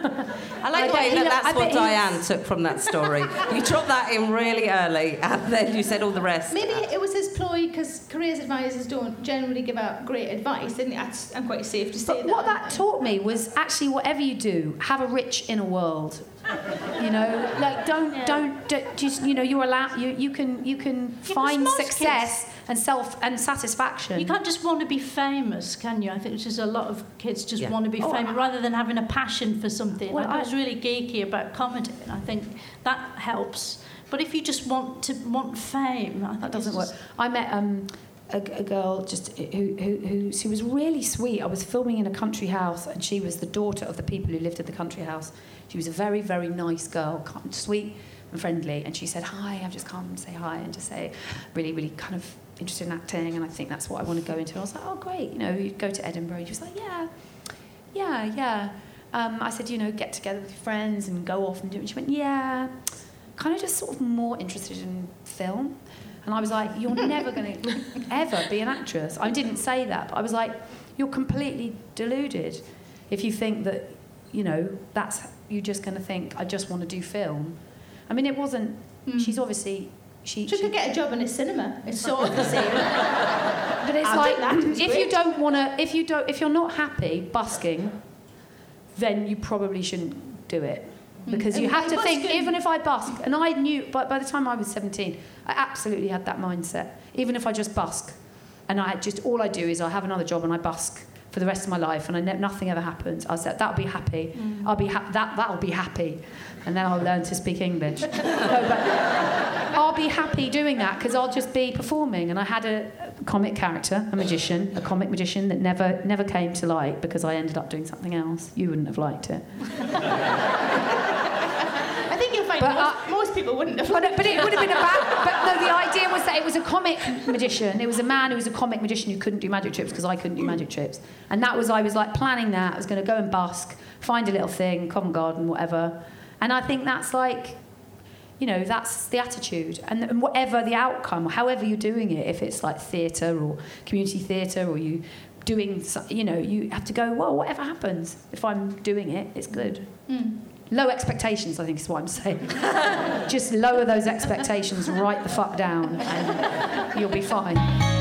I like I the way bet he that look- that's I what bet he- Diane took from that story. You dropped that in really early, and then you said all the rest. Maybe it was his ploy because careers advisors don't generally give out great advice. I think that's I'm quite safe to say But that. what that taught me was actually whatever you do, have a rich inner world. You know, like don't Yeah. don't, don't just you know you're allowed you you can you can Yeah, find but most success kids- and self and satisfaction. You can't just want to be famous, can you? I think there's a lot of kids just Yeah. want to be Oh, famous I- rather than having a passion for something. Well, like, I I- was really geeky about comedy, and I think that helps. But if you just want to want fame, I think That doesn't it's work. just- I met um, a, a girl just who, who who she was really sweet. I was filming in a country house, and she was the daughter of the people who lived at the country house. She was a very, very nice girl, kind- sweet and friendly. And she said, hi, I've just come to say hi and just say, really, really kind of interested in acting, and I think that's what I want to go into. And I was like, oh, great. You know, you go to Edinburgh. She was like, yeah, yeah, yeah. Um, I said, you know, get together with your friends and go off and do it. And she went, yeah, kind of just sort of more interested in film. And I was like, you're never going to ever be an actress. I didn't say that, but I was like, you're completely deluded if you think that, you know, that's, you're just going to think, I just want to do film. I mean, it wasn't, Mm. she's obviously, she... She could get a job in a cinema. It's sort of the same. But it's I like, think that was if great. you don't want to, if you don't, if you're not happy busking, then you probably shouldn't do it. Because Mm. you And have to by think, busking- even if I busk, and I knew, but by the time I was seventeen, I absolutely had that mindset. Even if I just busk, and I just, all I do is I have another job and I busk for the rest of my life, and I ne- nothing ever happens. I said, that'll be happy. Mm. I'll be ha- that, that'll be happy. And then I'll learn to speak English. No, but I'll be happy doing that because I'll just be performing. And I had a comic character, a magician, a comic magician that never never came to light because I ended up doing something else. You wouldn't have liked it. I think you'll find But, most, uh, most people wouldn't have. But, but it would have been about... But no, the idea was that it was a comic magician. It was a man who was a comic magician who couldn't do magic tricks because I couldn't do magic tricks. And that was... I was, like, planning that. I was going to go and busk, find a little thing, Covent Garden, whatever. And I think that's, like... You know, that's the attitude. And, and whatever the outcome, however you're doing it, if it's, like, theatre or community theatre or you doing... so- You know, you have to go, well, whatever happens, if I'm doing it, it's good. Mm. Low expectations, I think is what I'm saying. Just lower those expectations right the fuck down and you'll be fine.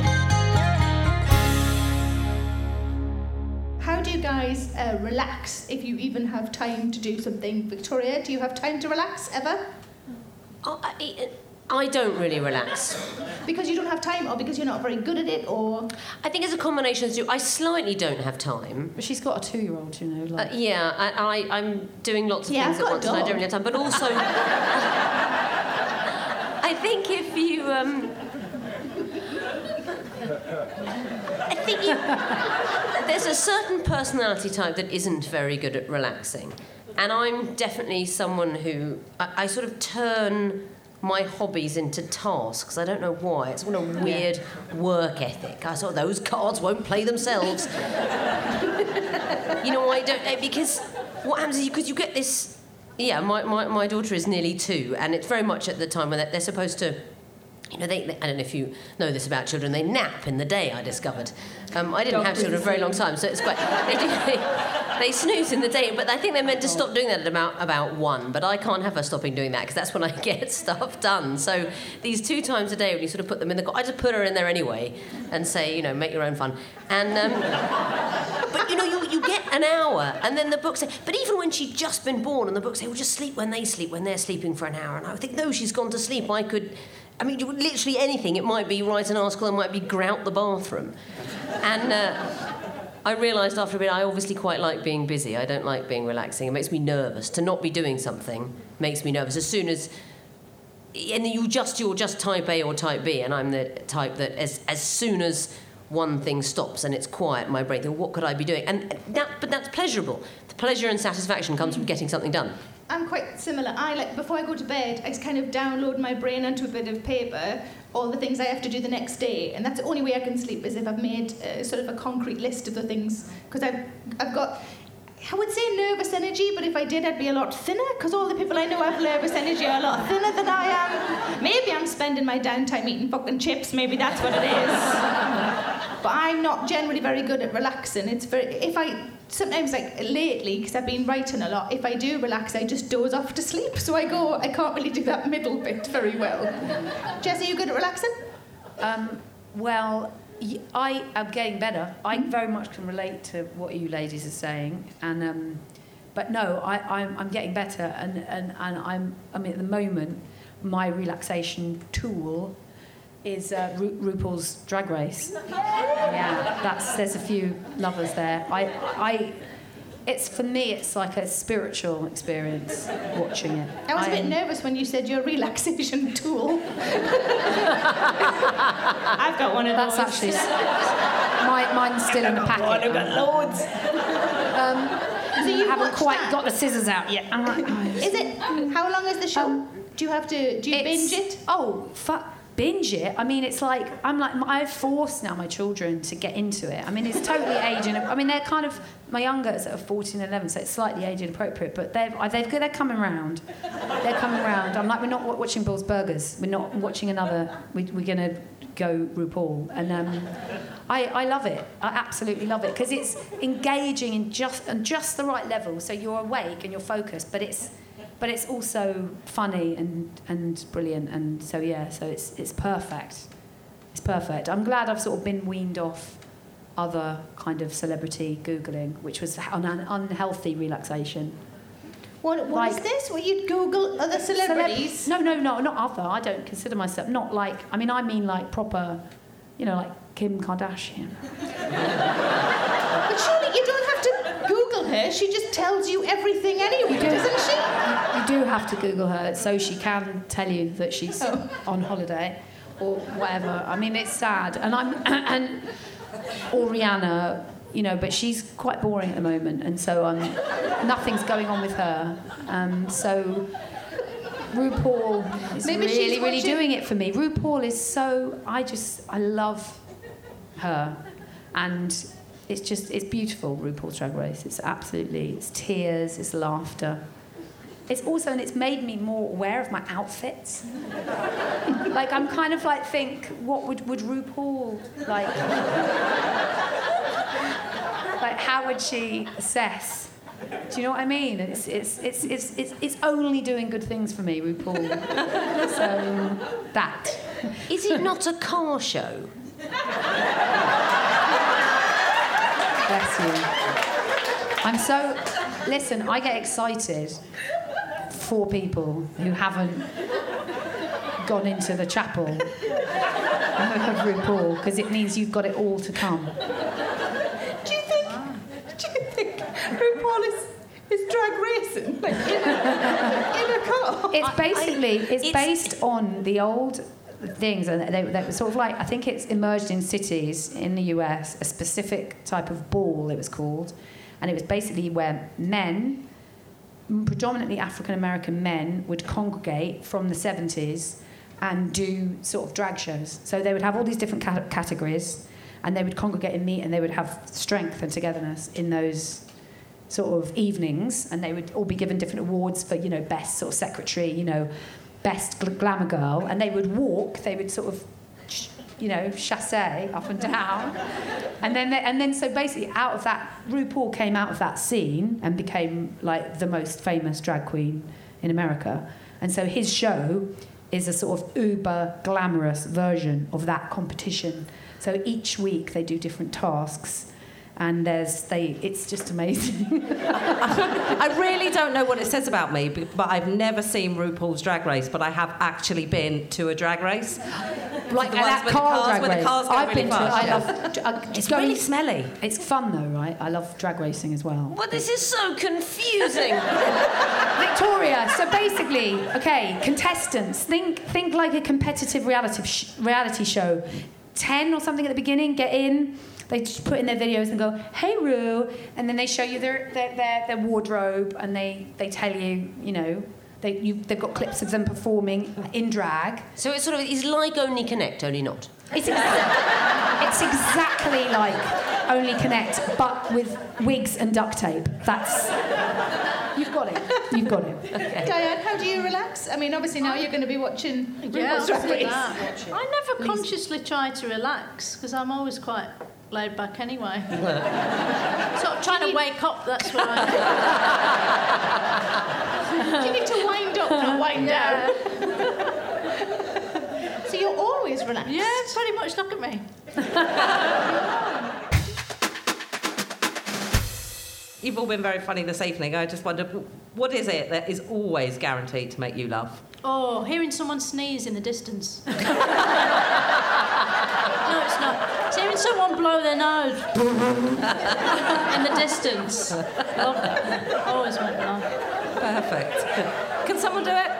How do you guys uh, relax if you even have time to do something? Victoria, do you have time to relax ever? Oh, I, I don't really relax. Because you don't have time, or because you're not very good at it, or... I think it's a combination of the two. I slightly don't have time. But she's got a two-year-old, you know. Like... Uh, yeah, I, I, I'm doing lots of Yeah, things I've at got a once and I dog. don't really have time. But also, I think if you... Um, I think you... There's a certain personality type that isn't very good at relaxing. And I'm definitely someone who... I, I sort of turn... my hobbies into tasks. I don't know why. It's one of a weird work ethic. I thought those cards won't play themselves. You know, I don't... Because what happens is because you get this... Yeah, my, my, my daughter is nearly two, and it's very much at the time when they're, they're supposed to... You know, they, they, I don't know if you know this about children, they nap in the day, I discovered. Um, I didn't have children for a very long time, so it's quite... They, do, they, they snooze in the day, but I think they're meant to stop doing that at about, about one, but I can't have her stopping doing that, because that's when I get stuff done. So these two times a day, when you sort of put them in the... I just put her in there anyway, and say, you know, make your own fun. And... Um, but, you know, you, you get an hour, and then the book say... But even when she'd just been born, and the book say, well, just sleep when they sleep, when they're sleeping for an hour. And I would think, no, she's gone to sleep. I could... I mean, literally anything. It might be write an article, it might be grout the bathroom. And uh, I realised after a bit, I obviously quite like being busy. I don't like being relaxing. It makes me nervous. To not be doing something makes me nervous. As soon as... And you just, you're just type A or type B, and I'm the type that as, as soon as one thing stops and it's quiet, my brain thinks, what could I be doing? And that, but that's pleasurable. The pleasure and satisfaction comes from getting something done. I'm quite similar. I like before I go to bed, I just kind of download my brain onto a bit of paper, all the things I have to do the next day, and that's the only way I can sleep is if I've made uh, sort of a concrete list of the things. Because I've I've got, I would say nervous energy, but if I did, I'd be a lot thinner. Because all the people I know have nervous energy are a lot thinner than I am. Maybe I'm spending my downtime eating fucking chips. Maybe that's what it is. But I'm not generally very good at relaxing. It's very if I. Sometimes, like, lately, because I've been writing a lot, if I do relax, I just doze off to sleep. So I go, I can't really do that middle bit very well. Jess, are you good at relaxing? Um, well, y- I am getting better. I very much can relate to what you ladies are saying. And, um, but no, I, I'm, I'm getting better. And, and, and I'm, I mean, at the moment, my relaxation tool is uh, Ru- RuPaul's Drag Race. Yeah, that's there's a few lovers there. I, I, it's for me, it's like a spiritual experience watching it. I was I a bit am, nervous when you said your relaxation tool. I've got one of That's those. actually s- my, mine's still in the packet. I've got loads. Um, So you I haven't watched quite that? got the scissors out yet. I'm like, oh, Is it? How long is the show? Um, do you have to? Do you It's- binge it? Oh, fuck. Binge it? I mean, it's like, I'm like, I've forced now my children to get into it. I mean, it's totally age and I mean, they're kind of, my youngers are fourteen and eleven, so it's slightly age inappropriate, but they've, they've, they're coming round. They're coming round. I'm like, we're not wa- watching Bill's Burgers. We're not watching another, we, we're going to go RuPaul. And um, I, I love it. I absolutely love it because it's engaging in just, and just the right level. So you're awake and you're focused, but it's, But it's also funny and, and brilliant, and so yeah, so it's it's perfect. It's perfect. I'm glad I've sort of been weaned off other kind of celebrity googling, which was an unhealthy relaxation. What, what Like- is this? Well, you'd Google other celebrities. Celeb- no, no, no, not other. I don't consider myself not like. I mean, I mean like proper, you know, like Kim Kardashian. But surely you don't have to Google her. She just tells you everything anyway, doesn't she? You do have to Google her so she can tell you that she's Oh. on holiday or whatever. I mean, it's sad. And I'm and or Rihanna, you know, but she's quite boring at the moment, and so um, nothing's going on with her. Um, so RuPaul is Maybe she's really, really watching- doing it for me. RuPaul is so. I just I love her, and it's just it's beautiful. RuPaul's Drag Race. It's absolutely it's tears, it's laughter. It's also, and it's made me more aware of my outfits. Like, I'm kind of like, think, what would, would RuPaul, like, like, how would she assess Do you know what I mean? It's it's it's it's it's, it's only doing good things for me, RuPaul. So that. Is it not a car show? Bless you. I'm so... Listen, I get excited for people who haven't gone into the chapel of RuPaul, because it means you've got it all to come. Do you think? Do you think RuPaul is is drag racing like in a, in a car? It's basically I- it's, it's- based on the old things, and they, they were sort of like, I think it's emerged in cities in the U S, a specific type of ball it was called, and it was basically where men, predominantly African American men, would congregate from the seventies and do sort of drag shows. So they would have all these different cat- categories, and they would congregate and meet, and they would have strength and togetherness in those sort of evenings, and they would all be given different awards for, you know, best sort of secretary, you know, best gl- glamour girl, and they would walk, they would sort of, sh- you know, chassé up and down, and then they, and then so basically out of that, RuPaul came out of that scene and became like the most famous drag queen in America, and so his show is a sort of uber glamorous version of that competition. So each week they do different tasks. And there's they. It's just amazing. I really don't know what it says about me, but I've never seen RuPaul's Drag Race, but I have actually been to a drag race. Like The at ones that with the car cars- drag where the race. cars go I've really been to. fast, I yeah. love. Uh, It's going- really smelly. It's fun though, right? I love drag racing as well. Well, this is so confusing. Victoria. So basically, okay, contestants. Think think like a competitive reality sh- reality show. Ten or something at the beginning. Get in. They just put in their videos and go, "Hey, Ru," and then they show you their their, their, their wardrobe, and they, they tell you, you know, they you, they've got clips of them performing in drag. So it's sort of, it's like Only Connect, only not. It's, exa- it's exactly like Only Connect, but with wigs and duct tape. That's... You've got it. You've got it. Okay. Diane, how do you relax? I mean, obviously now you're going to be watching Yeah, RuPaul's Drag I'll do Race. that. I never consciously try to relax because I'm always quite laid back anyway. Sort of trying to wake up, that's what I You need to wind up, not wind Yeah. down. So you're always relaxed? Yeah, pretty much. Look at me. You've all been very funny this evening. I just wondered, what is it that is always guaranteed to make you laugh? Oh, hearing someone sneeze in the distance. No, it's not. It's hearing someone blow their nose in the distance. Love it. Always make me laugh. Perfect. Can someone do it?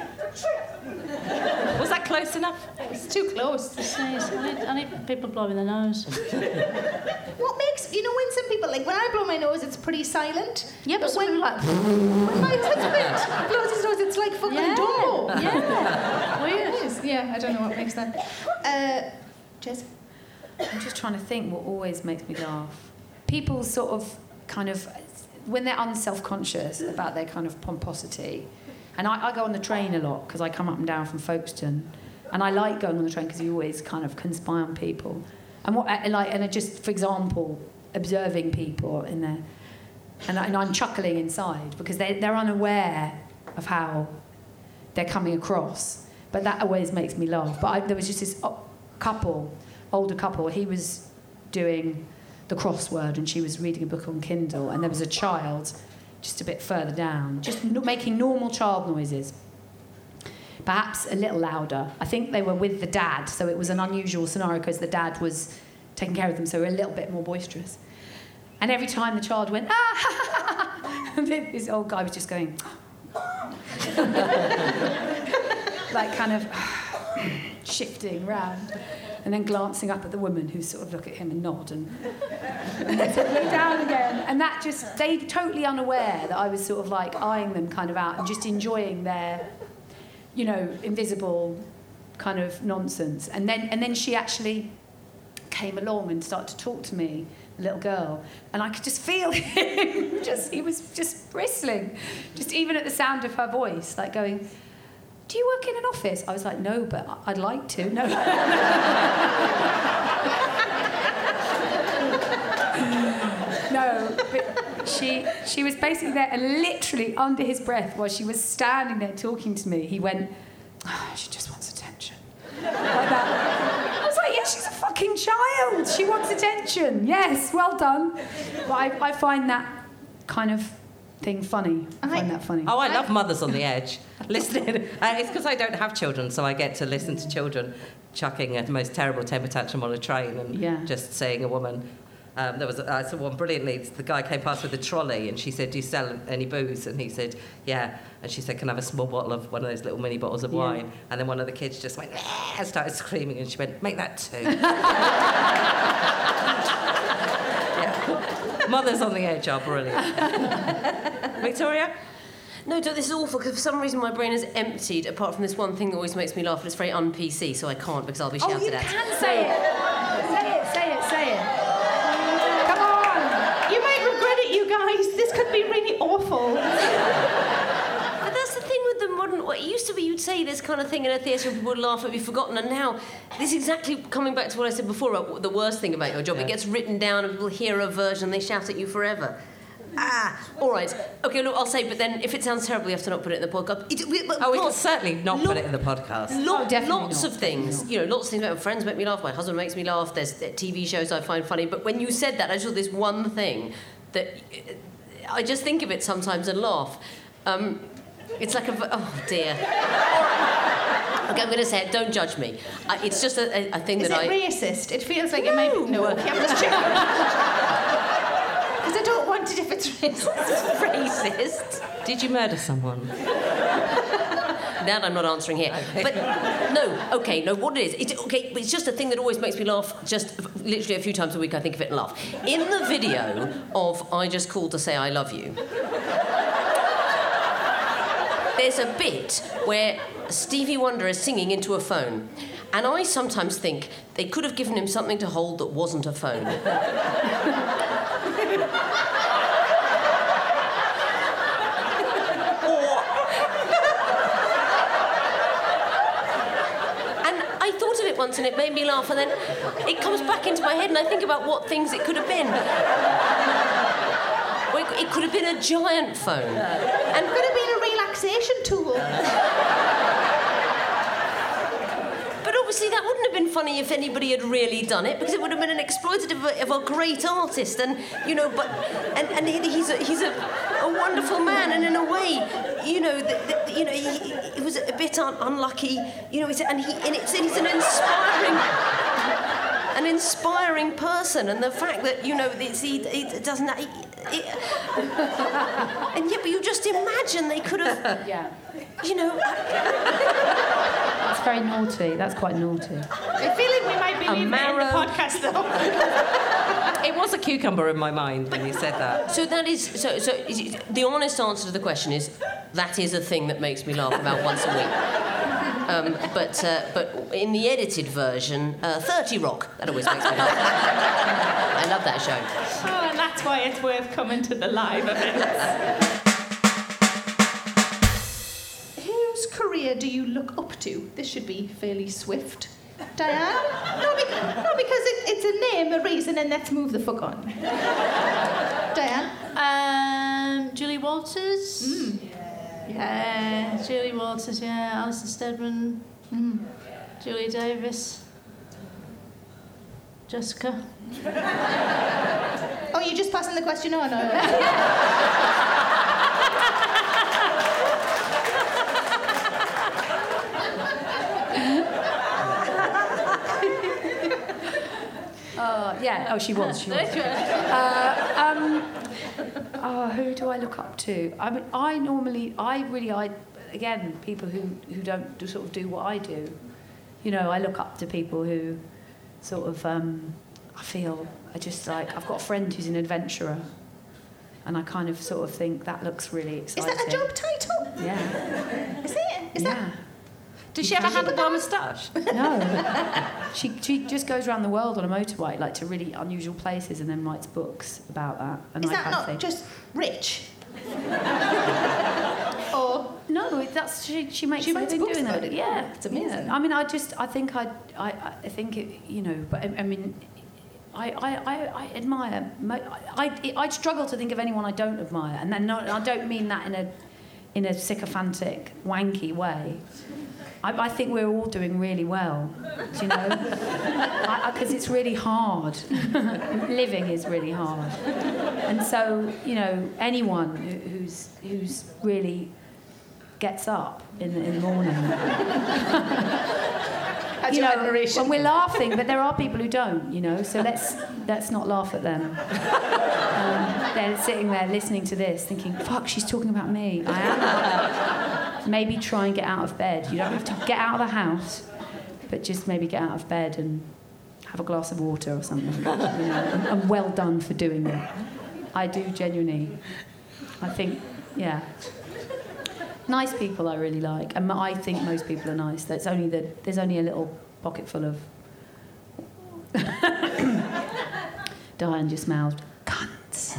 Was that close enough? It's too close. Sneeze. I need, I need people blowing their nose. What makes, you know, when some people, like when I blow my nose, it's pretty silent. Yeah, but some when, people are like... when my husband blows his nose, it's like fucking Yeah. Dumbo. Yeah. Weird. It is. Yeah, I don't know what makes that. Uh, Jess? I'm just trying to think what always makes me laugh. People sort of kind of, when they're unself-conscious about their kind of pomposity, and I, I go on the train a lot because I come up and down from Folkestone, and I like going on the train because you always kind of can spy on people. And what, and like, and I just, for example, observing people in there, and, I, and I'm chuckling inside because they they're unaware of how they're coming across. But that always makes me laugh. But I, there was just this oh, couple, older couple. He was doing the crossword, and she was reading a book on Kindle, and there was a child just a bit further down, just n- making normal child noises. Perhaps a little louder. I think they were with the dad, so it was an unusual scenario because the dad was taking care of them, so they were a little bit more boisterous. And every time the child went, ah, and then this old guy was just going, like kind of shifting round, and then glancing up at the woman who sort of look at him and nod, and, and then sort of look down again. And that just, they totally unaware that I was sort of like eyeing them kind of out and just enjoying their, you know, invisible kind of nonsense. And then and then she actually came along and started to talk to me, the little girl, and I could just feel him, just, he was just bristling, just even at the sound of her voice, like going, do you work in an office? I was like, no, but I'd like to. No. No, but she she was basically there, and literally under his breath, while she was standing there talking to me, he went, oh, she just wants attention. Like that. I was like, yeah, she's a fucking child. She wants attention. Yes, well done. But I, I find that kind of thing funny. I find that funny. Oh, I love Mothers on the Edge. Listening. Uh, it's because I don't have children, so I get to listen to children chucking a most terrible temper tantrum on a train and Yeah. just seeing a woman. Um, there was a, I saw one brilliantly. The guy came past with a trolley, and she said, "Do you sell any booze?" And he said, "Yeah." And she said, "Can I have a small bottle of one of those little mini bottles of Yeah. wine?" And then one of the kids just went, "Ah," and started screaming, and she went, "Make that two." Yeah. Mothers on the Edge are brilliant. Victoria? No, this is awful because for some reason my brain is emptied apart from this one thing that always makes me laugh, but it's very un-P C, so I can't because I'll be shouted Oh, you at. can say it. Say it, say it, say it. Come on. You might regret it, you guys. This could be really awful. But that's the thing with the modern... Well, it used to be you'd say this kind of thing in a theatre and people would laugh, it'd be forgotten, and now this is exactly coming back to what I said before about the worst thing about your job. Yeah. It gets written down and people hear a version and they shout at you forever. Ah, all right. Okay, look, I'll say, but then if it sounds terrible, you have to not put it in the podcast. It, we, Oh, we God, can certainly not lo- put it in the podcast. lo- Oh, definitely lots not, of things. definitely You know, lots of things about my friends make me laugh, my husband makes me laugh, there's T V shows I find funny, but when you said that, I saw this one thing that uh, I just think of it sometimes and laugh. Um, it's like a... v- Oh, dear. Okay, I'm going to say it. Don't judge me. I, it's just a, a, a thing Is that it I... racist? It feels like it might be... No, okay, I'm just checking. Because I don't want it if it's racist. Racist. Did you murder someone? That I'm not answering here. Okay. But no, okay, no, what it is, it's, okay, it's just a thing that always makes me laugh, just literally a few times a week I think of it and laugh. In the video of I Just Called to Say I Love You, there's a bit where Stevie Wonder is singing into a phone, and I sometimes think they could have given him something to hold that wasn't a phone. Once and it made me laugh, and then it comes back into my head and I think about what things it could have been. Well, it, it could have been a giant phone. And could have been a relaxation tool. But obviously that wouldn't have been funny if anybody had really done it, because it would have been an exploitative of a, of a great artist, and you know, but and, and he, he's a, he's a, a wonderful man, and in a way, you know, the, the, you know, he, he was a bit un- unlucky, you know, he's, and he and it's and he's an inspiring. An inspiring person, and the fact that you know it's, he, he doesn't, he, he, and yet, but you just imagine they could have, Yeah. you know. That's very naughty. That's quite naughty. I feel like we might be A leaving it in the marrow. podcast, though. It was a cucumber in my mind when you said that. So that is so. So is it- the honest answer to the question is that is a thing that makes me laugh about once a week. Um, but uh, but in the edited version, uh, thirty Rock, that always makes me laugh. I love that show. Oh, and that's why it's worth coming to the live events. Whose career do you look up to? This should be fairly swift. Diane? No, be- no because it, it's a name, a reason, and let's move the fuck on. Diane? Um, Julie Walters. Yeah, Julie Walters, yeah. Alison Steadman. Mm. Julia Davis. Jessica. Oh, you're just passing the question on? Or... Uh, yeah. Oh, she was. She was. Uh, um, oh, who do I look up to? I mean, I normally, I really, I again, people who who don't do, sort of do what I do. You know, I look up to people who sort of. Um, I feel I just like I've got a friend who's an adventurer, and I kind of sort of think that looks really Is exciting. that a job title? Yeah. Is it? Is yeah. that... Does she ever handle a moustache? No. She she just goes around the world on a motorbike, like to really unusual places, and then writes books about that. And Is I that kind of not think, just rich? Or... No, that's she. She makes She a writes living books doing about that. it. Yeah, It's amazing. yeah. I mean, I just, I think I, I, I think it, you know. But I, I mean, I, I, I, I admire. Mo- I, I I struggle to think of anyone I don't admire, and then not, I don't mean that in a in a sycophantic, wanky way. I, I think we're all doing really well, do you know? Because it's really hard. Living is really hard, and so you know anyone who, who's who's really gets up in the, in the morning. You know, and we're laughing, but there are people who don't, you know, so let's let's not laugh at them. Um, they're sitting there listening to this, thinking, fuck, she's talking about me. I am. Maybe try and get out of bed. You don't have to get out of the house, but just maybe get out of bed and have a glass of water or something. You know, and, and well done for doing that. I do genuinely. I think, yeah. Nice people I really like, and I think most people are nice. There's only the, there's only a little pocket full of. Diane just mouthed, cunts.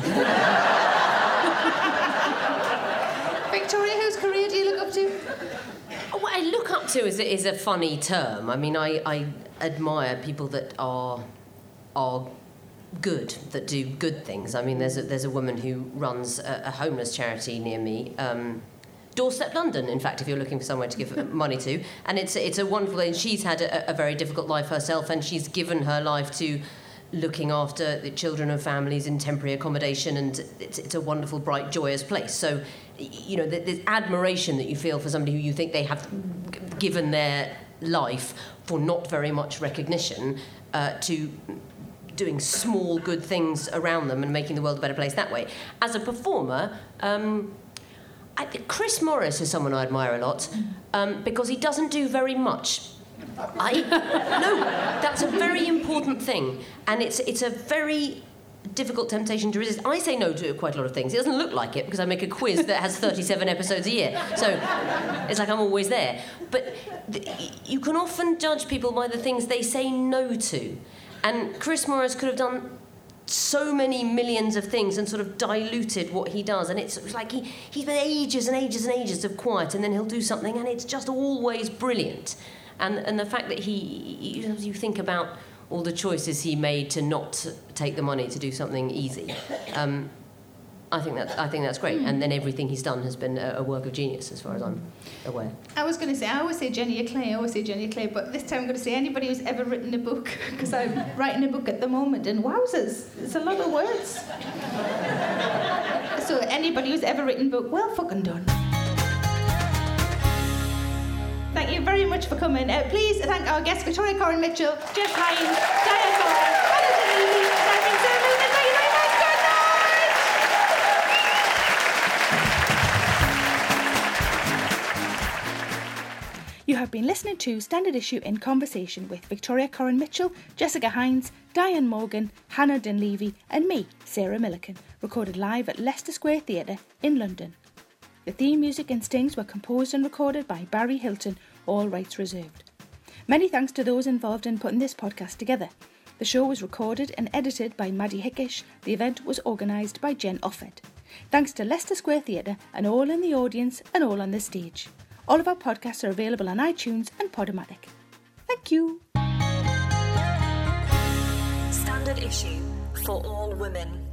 Victoria, whose career do you look up to? What I look up to is a, is a funny term. I mean, I, I admire people that are are good, that do good things. I mean, there's a, there's a woman who runs a, a homeless charity near me. Um, Doorstep London, in fact, if you're looking for somewhere to give money to. And it's, it's a wonderful... And she's had a, a very difficult life herself, and she's given her life to looking after the children of families in temporary accommodation, and it's, it's a wonderful, bright, joyous place. So, you know, there's admiration that you feel for somebody who you think they have given their life for not very much recognition uh, to... doing small, good things around them and making the world a better place that way. As a performer... Um, I think Chris Morris is someone I admire a lot um, because he doesn't do very much. I no, that's a very important thing, and it's it's a very difficult temptation to resist. I say no to quite a lot of things. It doesn't look like it because I make a quiz that has thirty-seven episodes a year, so it's like I'm always there. But th- you can often judge people by the things they say no to, and Chris Morris could have done so many millions of things and sort of diluted what he does, and it's like he, he's been ages and ages and ages of quiet, and then he'll do something and it's just always brilliant. And and the fact that he, you, you think about all the choices he made to not take the money to do something easy, um, I think that I think that's great. And then everything he's done has been a, a work of genius, as far as I'm aware. I was going to say, I always say Jenny Clay, I always say Jenny Clay, but this time I'm going to say anybody who's ever written a book, because I'm writing a book at the moment, and wowzers, it's a lot of words. So anybody who's ever written a book, well fucking done. Thank you very much for coming. Uh, please thank our guests, Victoria Coren Mitchell, Jeff Hines, Diane Coren, Hannah Dennehy, and Sarah Miller. Thank you very much. Good night! You have been listening to Standard Issue in Conversation with Victoria Coren Mitchell, Jessica Hines, Diane Morgan, Hannah Dunleavy and me, Sarah Millican, recorded live at Leicester Square Theatre in London. The theme music and stings were composed and recorded by Barry Hilton, all rights reserved. Many thanks to those involved in putting this podcast together. The show was recorded and edited by Maddie Hickish. The event was organised by Jen Offord. Thanks to Leicester Square Theatre and all in the audience and all on the stage. All of our podcasts are available on iTunes and Podomatic. Thank you. Standard Issue for all women.